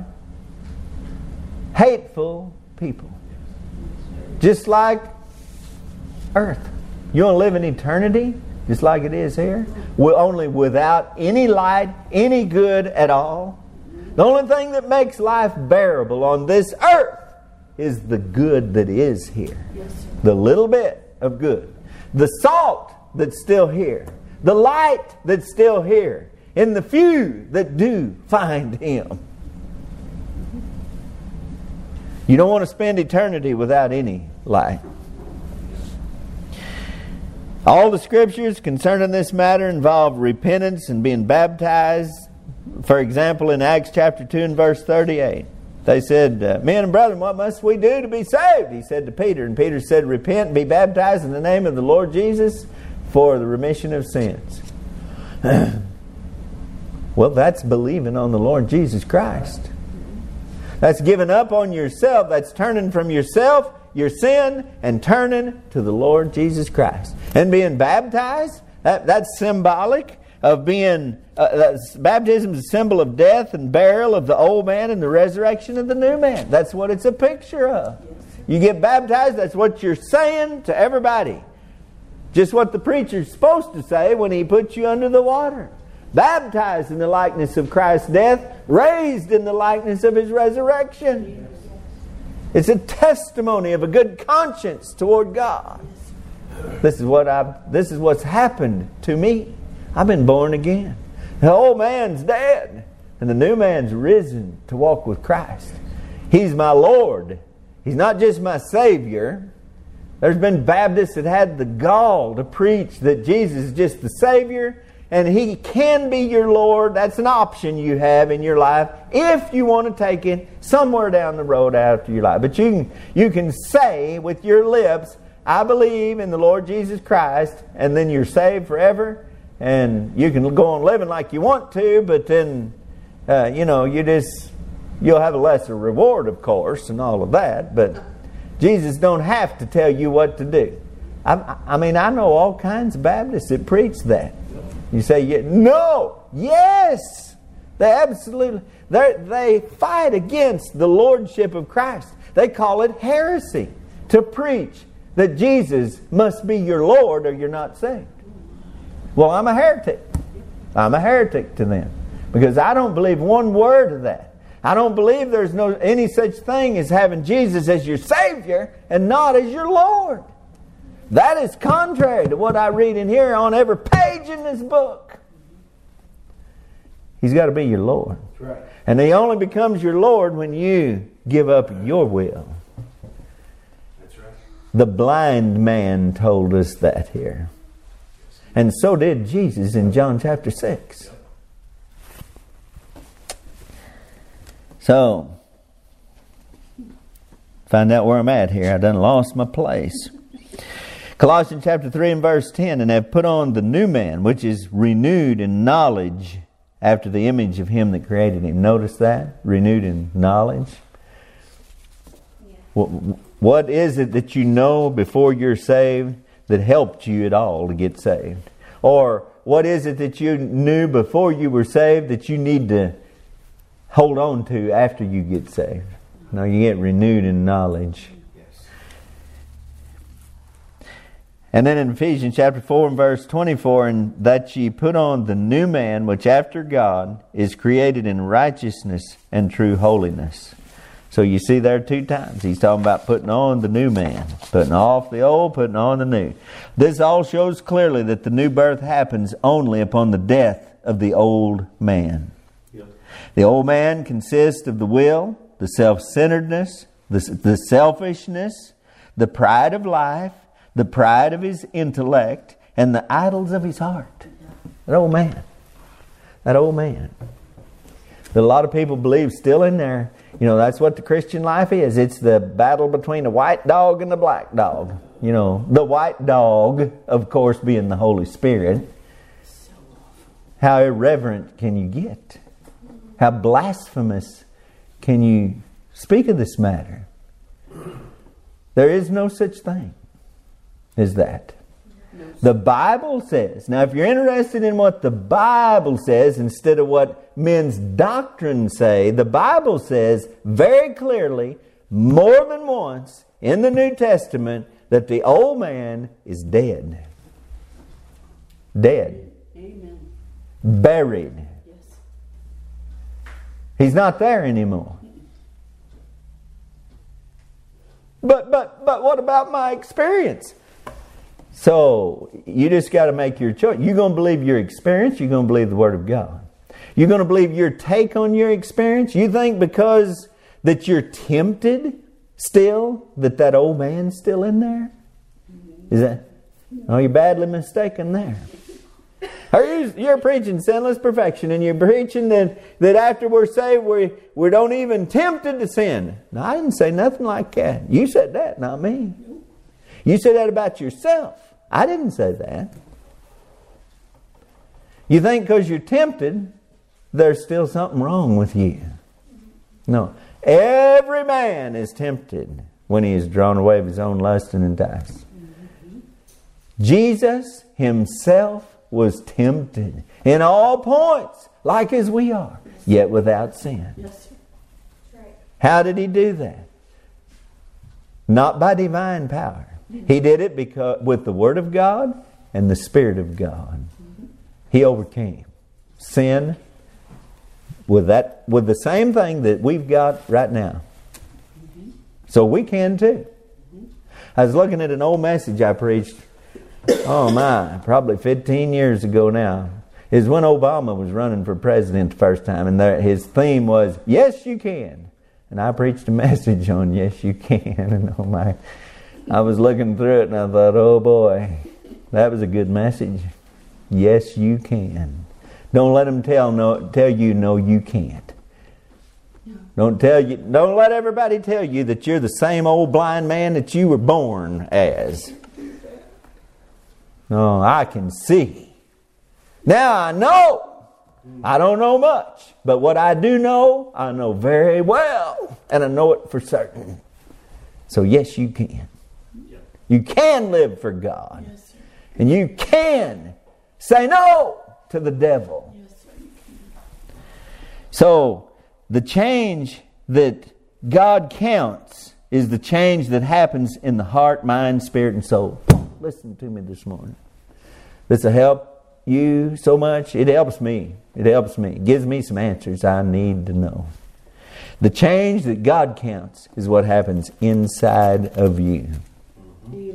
hateful people. Just like earth. You want to live in eternity just like it is here? Only without any light, any good at all. The only thing that makes life bearable on this earth is the good that is here. The little bit of good. The salt that's still here. The light that's still here. And the few that do find Him. You don't want to spend eternity without any light. All the scriptures concerning this matter involve repentance and being baptized. For example, in Acts chapter two and verse thirty-eight. They said, uh, men and brethren, what must we do to be saved? He said to Peter. And Peter said, repent and be baptized in the name of the Lord Jesus for the remission of sins. Well, that's believing on the Lord Jesus Christ. That's giving up on yourself. That's turning from yourself, your sin, and turning to the Lord Jesus Christ. And being baptized, that, that's symbolic of being, uh, baptism is a symbol of death and burial of the old man and the resurrection of the new man. That's what it's a picture of. You get baptized, that's what you're saying to everybody. Just what the preacher's supposed to say when he puts you under the water. Baptized in the likeness of Christ's death, raised in the likeness of His resurrection. It's a testimony of a good conscience toward God. This is what I've, this is what's happened to me. I've been born again. The old man's dead, and the new man's risen to walk with Christ. He's my Lord. He's not just my Savior. There's been Baptists that had the gall to preach that Jesus is just the Savior and He can be your Lord. That's an option you have in your life if you want to take it somewhere down the road after your life. But you can, you can say with your lips, I believe in the Lord Jesus Christ, and then you're saved forever. And you can go on living like you want to, but then, uh, you know, you just, you'll have a lesser reward, of course, and all of that. But Jesus don't have to tell you what to do. I, I mean, I know all kinds of Baptists that preach that. You say, yeah, no, yes. They absolutely, they fight against the Lordship of Christ. They call it heresy to preach that Jesus must be your Lord or you're not saved. Well, I'm a heretic. I'm a heretic to them. Because I don't believe one word of that. I don't believe there's no any such thing as having Jesus as your Savior and not as your Lord. That is contrary to what I read in here on every page in this book. He's got to be your Lord. That's right. And He only becomes your Lord when you give up your will. That's right. The blind man told us that here. And so did Jesus in John chapter six. So, find out where I'm at here. I done lost my place. Colossians chapter three and verse ten, and have put on the new man, which is renewed in knowledge after the image of Him that created him. Notice that? Renewed in knowledge. Yeah. What, what is it that you know before you're saved that helped you at all to get saved? Or what is it that you knew before you were saved that you need to hold on to after you get saved? No, you get renewed in knowledge. Yes. And then in Ephesians chapter four and verse twenty-four, and that ye put on the new man, which after God is created in righteousness and true holiness. So you see there two times. He's talking about putting on the new man. Putting off the old, putting on the new. This all shows clearly that the new birth happens only upon the death of the old man. Yep. The old man consists of the will, the self-centeredness, the, the selfishness, the pride of life, the pride of his intellect, and the idols of his heart. That old man. That old man. That a lot of people believe still in there. You know, that's what the Christian life is. It's the battle between the white dog and the black dog. You know, the white dog, of course, being the Holy Spirit. How irreverent can you get? How blasphemous can you speak of this matter? There is no such thing as that. The Bible says, now if you're interested in what the Bible says instead of what men's doctrines say, the Bible says very clearly, more than once in the New Testament, that the old man is dead. Dead. Amen. Buried. Yes. He's not there anymore. But but but what about my experience? So, you just got to make your choice. You're going to believe your experience, you're going to believe the Word of God. You're going to believe your take on your experience. You think because that you're tempted still, that that old man's still in there? Is that? Oh, you're badly mistaken there. Or you're, you're preaching sinless perfection, and you're preaching that, that after we're saved, we, we don't even tempted to sin. No, I didn't say nothing like that. You said that, not me. You said that about yourself. I didn't say that. You think because you're tempted, there's still something wrong with you. No. Every man is tempted when he is drawn away of his own lust and enticed. Jesus Himself was tempted in all points, like as we are, yet without sin. Yes, sir. That's right. How did He do that? Not by divine power. He did it because with the Word of God and the Spirit of God. He overcame sin with that, with the same thing that we've got right now. So we can too. I was looking at an old message I preached, oh my, probably fifteen years ago now. Is when Obama was running for president the first time, and there, his theme was, yes you can. And I preached a message on yes you can. And oh my, I was looking through it and I thought, oh boy, that was a good message. Yes you can. Don't let them tell no tell you no you can't. Don't tell you don't let everybody tell you that you're the same old blind man that you were born as. No, I can see. Now I know. I don't know much. But what I do know, I know very well. And I know it for certain. So yes, you can. You can live for God. Yes, sir. And you can say no to the devil. Yes, sir. So the change that God counts is the change that happens in the heart, mind, spirit, and soul. Listen to me this morning. This will help you so much. It helps me. It helps me. It gives me some answers I need to know. The change that God counts is what happens inside of you.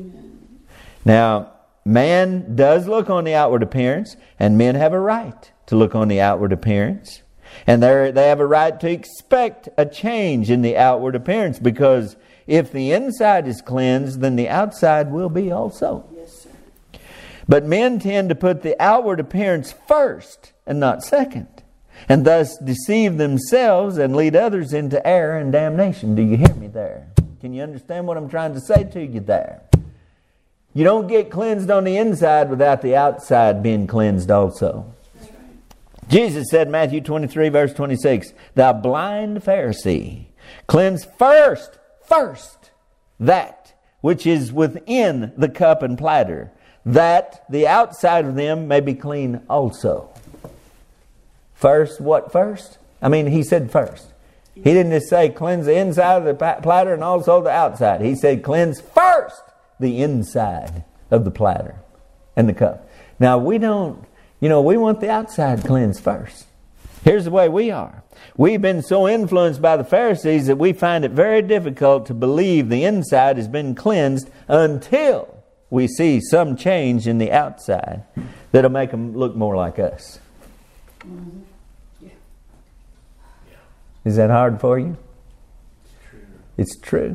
Amen. Now, man does look on the outward appearance, and men have a right to to look on the outward appearance. And they they have a right to expect a change in the outward appearance, because if the inside is cleansed, then the outside will be also. Yes, sir. But men tend to put the outward appearance first and not second, and thus deceive themselves and lead others into error and damnation. Do you hear me there? Can you understand what I'm trying to say to you there? You don't get cleansed on the inside without the outside being cleansed also. Jesus said in Matthew twenty-three, verse twenty-six, "Thou blind Pharisee, cleanse first, first, that which is within the cup and platter, that the outside of them may be clean also." First, what first? I mean, he said first. He didn't just say cleanse the inside of the platter and also the outside. He said cleanse first the inside of the platter and the cup. Now, we don't, you know, we want the outside cleansed first. Here's the way we are. We've been so influenced by the Pharisees that we find it very difficult to believe the inside has been cleansed until we see some change in the outside that'll make them look more like us. Mm-hmm. Yeah. Is that hard for you? True. It's true.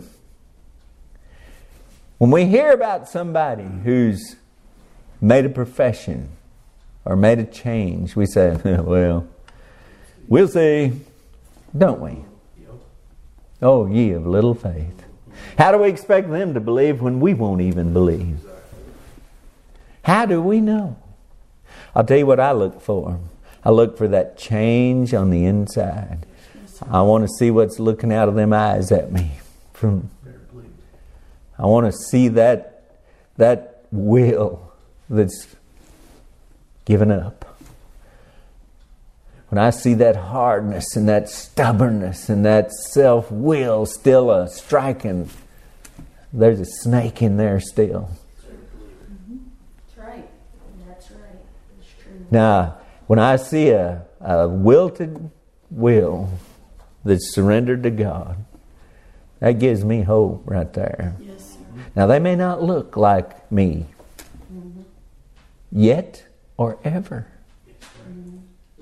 When we hear about somebody who's made a profession or made a change, we say, well, we'll see, don't we? Yep. Oh, ye of little faith. How do we expect them to believe when we won't even believe? How do we know? I'll tell you what I look for. I look for that change on the inside. I want to see what's looking out of them eyes at me. From, I want to see that that will that's given up. When I see that hardness and that stubbornness and that self-will still a striking, there's a snake in there still. Mm-hmm. That's right. That's right. It's true. Now, when I see a, a wilted will that's surrendered to God, that gives me hope right there. Yes, sir. Now, they may not look like me Mm-hmm. yet or ever. Mm-hmm.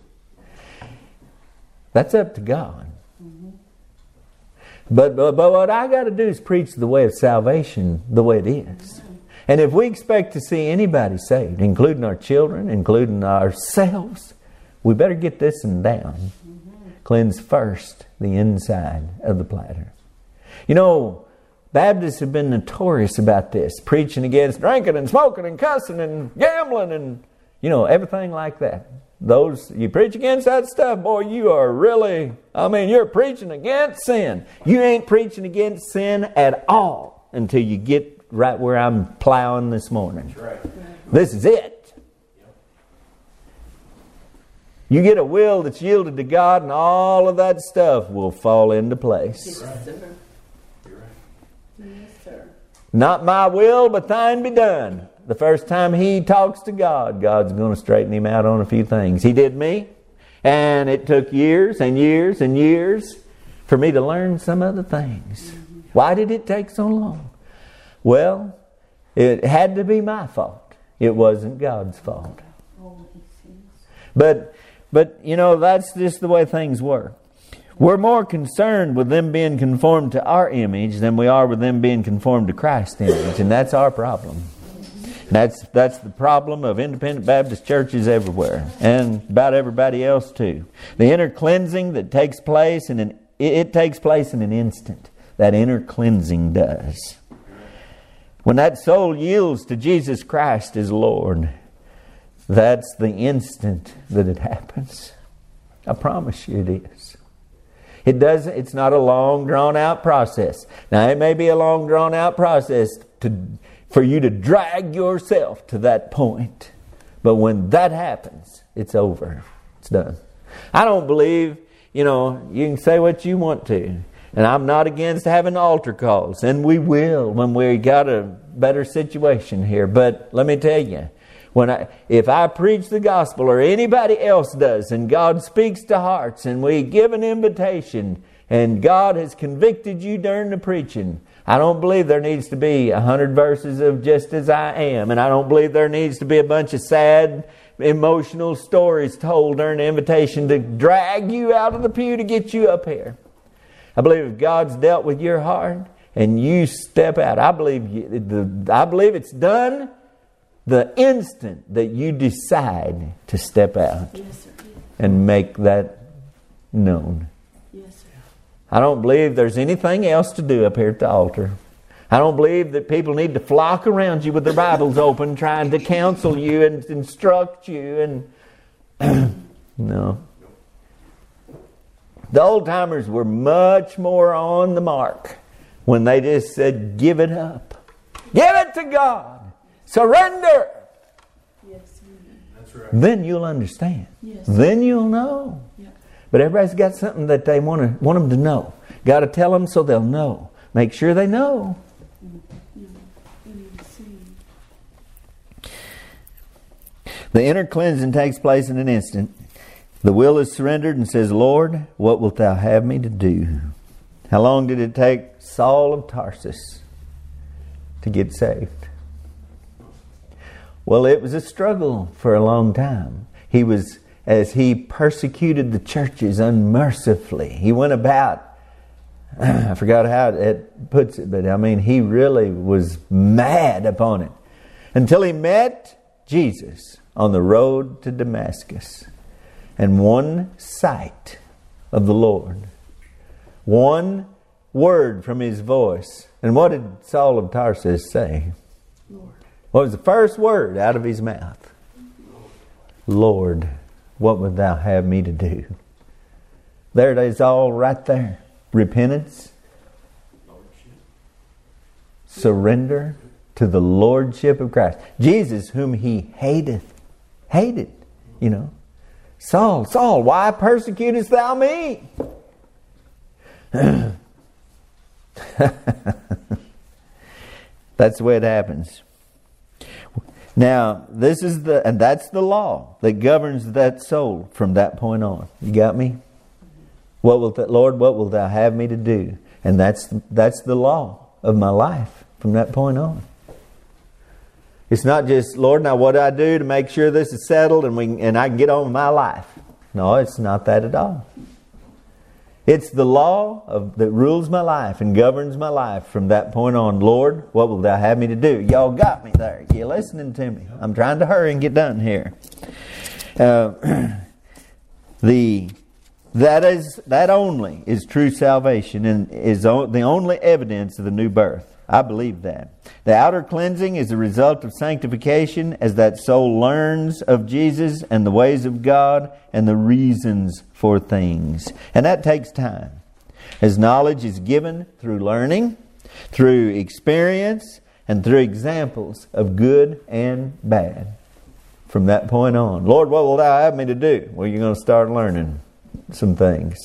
That's up to God. Mm-hmm. But, but, but what I got to do is preach the way of salvation the way it is. And if we expect to see anybody saved, including our children, including ourselves, we better get this one down. Mm-hmm. Cleanse first the inside of the platter. You know, Baptists have been notorious about this, preaching against drinking and smoking and cussing and gambling and, you know, everything like that. Those, you preach against that stuff, boy, you are really, I mean, you're preaching against sin. You ain't preaching against sin at all until you get right where I'm plowing this morning. That's right. This is it. You get a will that's yielded to God, and all of that stuff will fall into place. Yes, Right. sir. You're right. Yes, sir. Not my will, but thine be done. The first time he talks to God, God's going to straighten him out on a few things. He did me, and it took years and years and years for me to learn some other things. Mm-hmm. Why did it take so long? Well, it had to be my fault. It wasn't God's fault. Oh, he sees. But, but you know, that's just the way things work. We're more concerned with them being conformed to our image than we are with them being conformed to Christ's image. And that's our problem. That's that's the problem of independent Baptist churches everywhere. And about everybody else too. The inner cleansing that takes place in an it, it takes place in an instant. That inner cleansing does. When that soul yields to Jesus Christ as Lord, that's the instant that it happens. I promise you it is. It doesn't, it's not a long, drawn-out process. Now, it may be a long, drawn-out process to, for you to drag yourself to that point. But when that happens, it's over. It's done. I don't believe, you know, you can say what you want to. And I'm not against having altar calls. And we will when we got a better situation here. But let me tell you, when I, if I preach the gospel or anybody else does, and God speaks to hearts and we give an invitation and God has convicted you during the preaching, I don't believe there needs to be a hundred verses of just as I am. And I don't believe there needs to be a bunch of sad emotional stories told during the invitation to drag you out of the pew to get you up here. I believe if God's dealt with your heart and you step out, I believe you, the, I believe it's done the instant that you decide to step out Yes, sir. and make that known. Yes, sir. I don't believe there's anything else to do up here at the altar. I don't believe that people need to flock around you with their Bibles open trying to counsel you and instruct you. And no. The old timers were much more on the mark when they just said, give it up. Give it to God. Surrender. Yes, amen. That's right. Then you'll understand. Yes. Then you'll know. Yeah. But everybody's got something that they want to want them to know. Got to tell them so they'll know. Make sure they know. Yeah. We need to see. The inner cleansing takes place in an instant. The will is surrendered and says, Lord, what wilt thou have me to do? How long did it take Saul of Tarsus to get saved? Well, it was a struggle for a long time. He was, as he persecuted the churches unmercifully, he went about, I forgot how it puts it, but I mean, he really was mad upon it. Until he met Jesus on the road to Damascus. And one sight of the Lord, one word from His voice. And what did Saul of Tarsus say? Lord. What was the first word out of his mouth? Lord, what would thou have me to do? There it is, all right there. Repentance. Surrender to the Lordship of Christ. Jesus, whom he hateth. Hated, you know. Saul, Saul, why persecutest thou me? That's the way it happens. Now, this is the, and that's the law that governs that soul from that point on. You got me? What will that, Lord, what wilt thou have me to do? And that's that's the law of my life from that point on. It's not just, Lord, now what do I do to make sure this is settled and we and I can get on with my life? No, it's not that at all. It's the law of, that rules my life and governs my life from that point on. Lord, what will thou have me to do? Y'all got me there. You listening to me? I'm trying to hurry and get done here. Uh, the that is that only is true salvation and is the only evidence of the new birth. I believe that. The outer cleansing is the result of sanctification as that soul learns of Jesus and the ways of God and the reasons for things. And that takes time. As knowledge is given through learning, through experience, and through examples of good and bad. From that point on. Lord, what will thou have me to do? Well, you're going to start learning some things.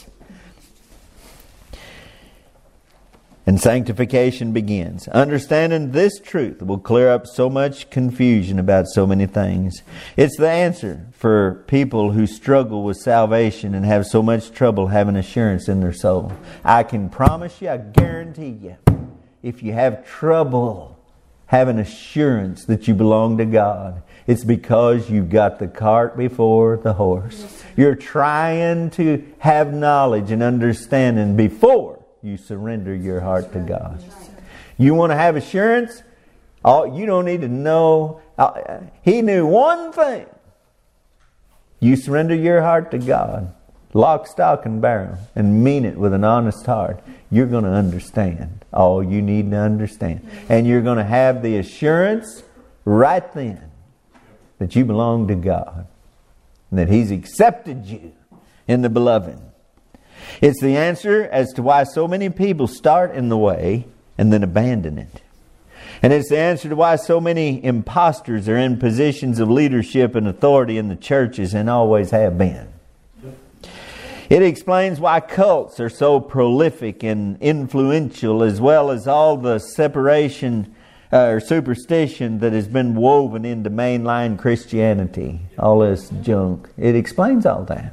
And sanctification begins. Understanding this truth will clear up so much confusion about so many things. It's the answer for people who struggle with salvation and have so much trouble having assurance in their soul. I can promise you, I guarantee you, if you have trouble having assurance that you belong to God, it's because you've got the cart before the horse. You're trying to have knowledge and understanding before you surrender your heart to God. You want to have assurance? Oh, you don't need to know. Uh, he knew one thing. You surrender your heart to God, lock, stock, and barrel, and mean it with an honest heart. You're going to understand all you need to understand. And you're going to have the assurance right then that you belong to God and that He's accepted you in the beloved. It's the answer as to why so many people start in the way and then abandon it. And it's the answer to why so many imposters are in positions of leadership and authority in the churches and always have been. It explains why cults are so prolific and influential, as well as all the separation uh, or superstition that has been woven into mainline Christianity. All this junk. It explains all that.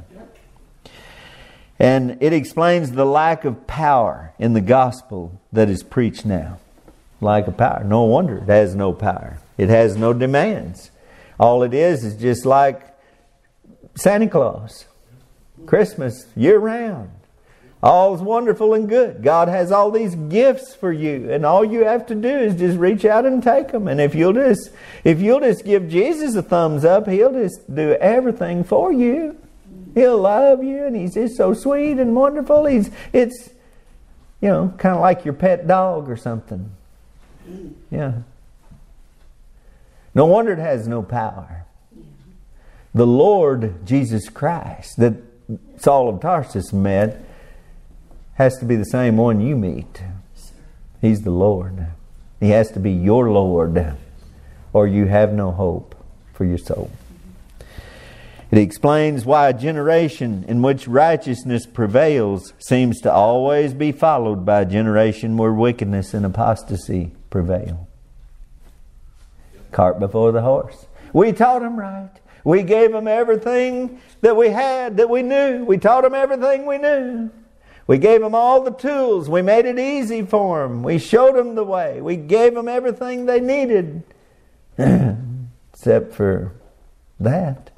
And it explains the lack of power in the gospel that is preached now. Lack of power. No wonder it has no power. It has no demands. All it is is just like Santa Claus. Christmas year round. All's wonderful and good. God has all these gifts for you, and all you have to do is just reach out and take them. And if you'll just if you'll just give Jesus a thumbs up, He'll just do everything for you. He'll love you, and He's just so sweet and wonderful. He's it's you know kind of like your pet dog or something. Yeah. No wonder it has no power. The Lord Jesus Christ that Saul of Tarsus met has to be the same one you meet. He's the Lord. He has to be your Lord, or you have no hope for your soul. It explains why a generation in which righteousness prevails seems to always be followed by a generation where wickedness and apostasy prevail. Cart before the horse. We taught them right. We gave them everything that we had, that we knew. We taught them everything we knew. We gave them all the tools. We made it easy for them. We showed them the way. We gave them everything they needed. Except for that.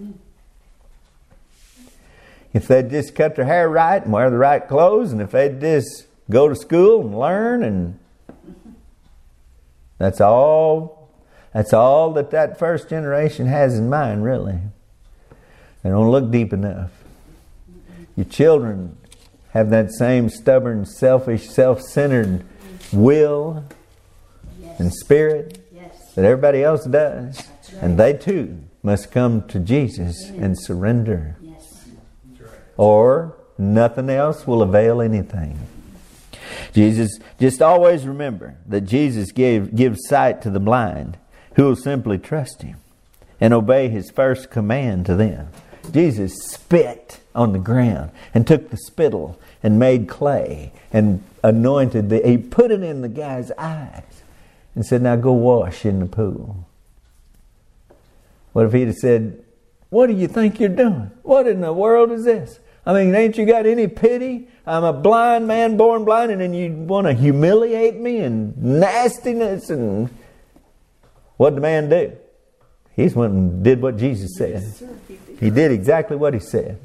If they'd just cut their hair right and wear the right clothes, and if they'd just go to school and learn, and that's all, that's all that that first generation has in mind, really. They don't look deep enough. Your children have that same stubborn, selfish, self-centered will yes. and spirit yes. that everybody else does. Right. And they too must come to Jesus Amen. And surrender. Yes. Or nothing else will avail anything. Jesus, just always remember that Jesus gave gives sight to the blind who will simply trust Him and obey His first command to them. Jesus spit on the ground and took the spittle and made clay and anointed the, He put it in the guy's eyes and said, now go wash in the pool. What if He'd have said, what do you think you're doing? What in the world is this? I mean, ain't you got any pity? I'm a blind man born blind, and then you want to humiliate me and nastiness. And what'd the man do? He went and did what Jesus said. He did exactly what He said.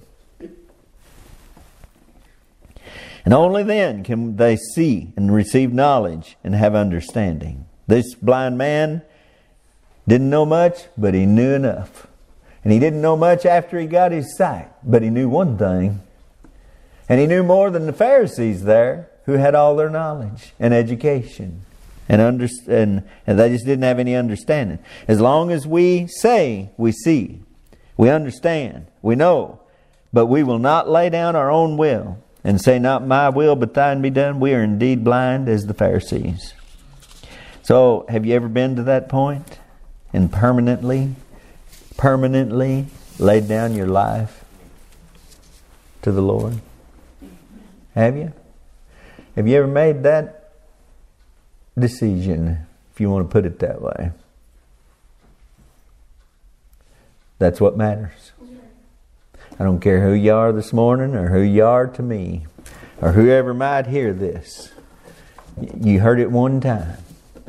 And only then can they see and receive knowledge and have understanding. This blind man didn't know much, but he knew enough. And he didn't know much after he got his sight, but he knew one thing. And he knew more than the Pharisees there, who had all their knowledge and education. And, under, and, and they just didn't have any understanding. As long as we say we see, we understand, we know, but we will not lay down our own will and say, not my will, but thine be done, we are indeed blind as the Pharisees. So, have you ever been to that point and permanently, permanently laid down your life to the Lord? Have you? Have you ever made that decision, if you want to put it that way? That's what matters. I don't care who you are this morning or who you are to me or whoever might hear this. You heard it one time.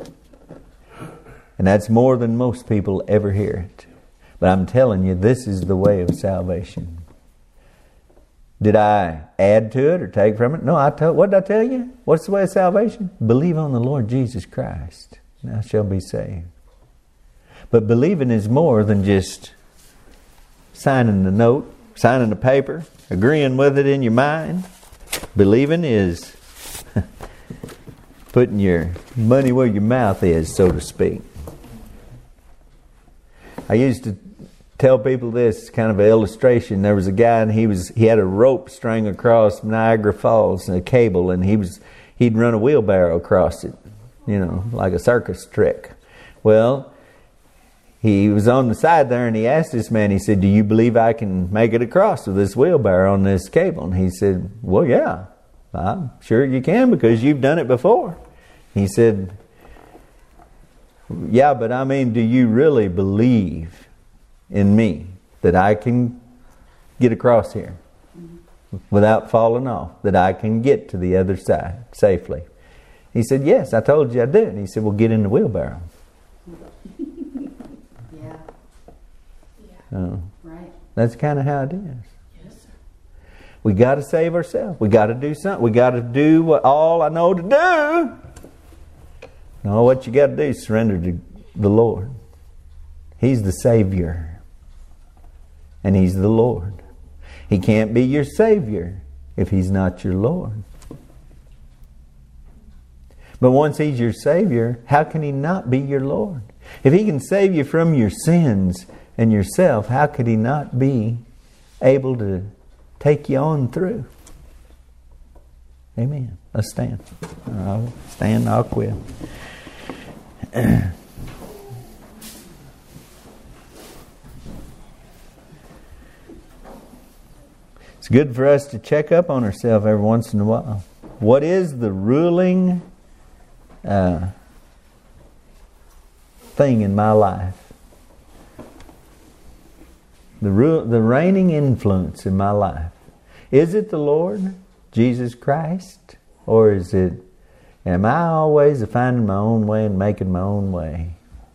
And that's more than most people ever hear it. But I'm telling you, this is the way of salvation. Did I add to it or take from it? No, I told, what did I tell you? What's the way of salvation? Believe on the Lord Jesus Christ, and thou shalt be saved. But believing is more than just signing the note, signing the paper, agreeing with it in your mind. Believing is putting your money where your mouth is, so to speak. I used to tell people this kind of an illustration. There was a guy, and he was he had a rope strung across Niagara Falls, and a cable, and he was he'd run a wheelbarrow across it, you know, like a circus trick. Well, he was on the side there, and he asked this man, he said, do you believe I can make it across with this wheelbarrow on this cable? And he said, well, yeah, I'm sure you can, because you've done it before. He said, yeah, but I mean, do you really believe in me that I can get across here without falling off, that I can get to the other side safely? He said, yes, I told you I did. And he said, well, get in the wheelbarrow. Yeah. So Right. that's kind of how it is. Yes, sir. We got to save ourselves. We got to do something. We got to do what all I know to do. No, what you got to do is surrender to the Lord. He's the Savior. And He's the Lord. He can't be your Savior if He's not your Lord. But once He's your Savior, how can He not be your Lord? If He can save you from your sins and yourself, how could He not be able to take you on through? Amen. Let's stand. I'll stand, I'll quit. It's good for us to check up on ourselves every once in a while. What is the ruling uh, thing in my life? The ru- the reigning influence in my life. Is it the Lord Jesus Christ? Or is it, am I always finding my own way and making my own way?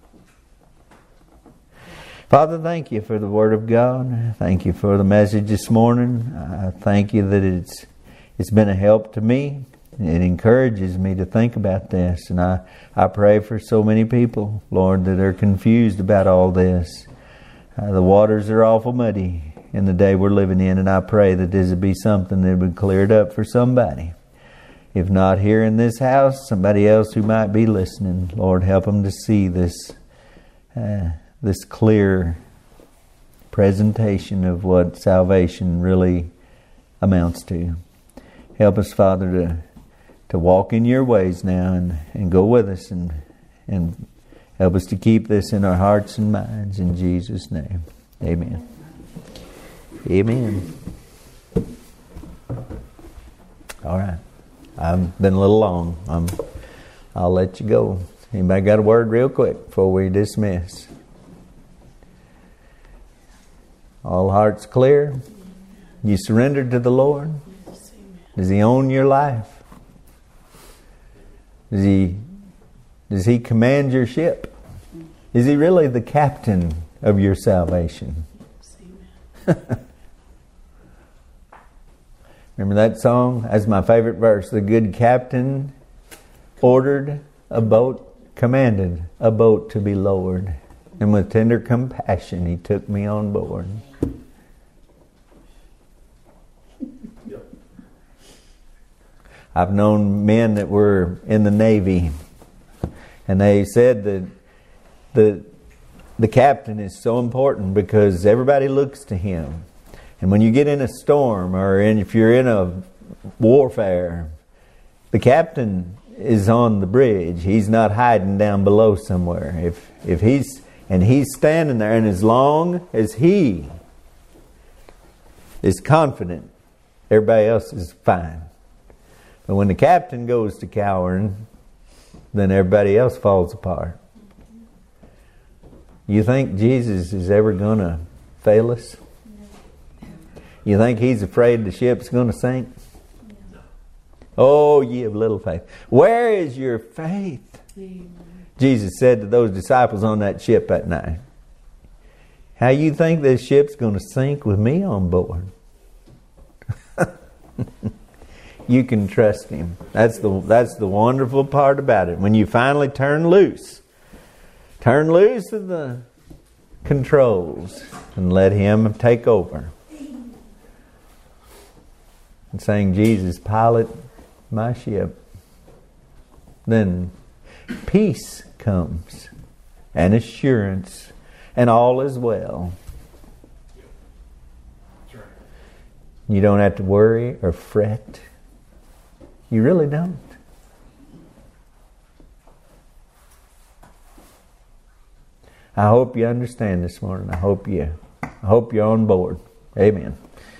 Father, thank you for the Word of God. Thank you for the message this morning. I thank you that it's it's been a help to me. It encourages me to think about this. And I, I pray for so many people, Lord, that are confused about all this. Uh, the waters are awful muddy in the day we're living in, and I pray that this would be something that would be cleared up for somebody. If not here in this house, somebody else who might be listening. Lord, help them to see this uh, this clear presentation of what salvation really amounts to. Help us, Father, to to walk in your ways now and, and go with us and and help us to keep this in our hearts and minds. In Jesus' name. Amen. Amen. All right. I've been a little long. I'm, I'll let you go. Anybody got a word real quick before we dismiss? All hearts clear? You surrendered to the Lord? Does He own your life? Does He Does He command your ship? Is He really the captain of your salvation? Remember that song? That's my favorite verse. The good captain ordered a boat, commanded a boat to be lowered. And with tender compassion, He took me on board. Yep. I've known men that were in the Navy, and they said that the the captain is so important because everybody looks to him. And when you get in a storm, or in, if you're in a warfare, the captain is on the bridge. He's not hiding down below somewhere. If if he's and he's standing there, and as long as he is confident, everybody else is fine. But when the captain goes to cowering, then everybody else falls apart. You think Jesus is ever going to fail us? You think He's afraid the ship's going to sink? No. Oh, ye of little faith. Where is your faith? Amen. Jesus said to those disciples on that ship that night, how you think this ship's going to sink with me on board? You can trust Him. That's the that's the wonderful part about it. When you finally turn loose, turn loose of the controls and let Him take over. And saying, Jesus, pilot my ship. Then peace comes and assurance, and all is well. That's right. You don't have to worry or fret. You really don't. I hope you understand this morning. I hope you I hope you're on board. Amen.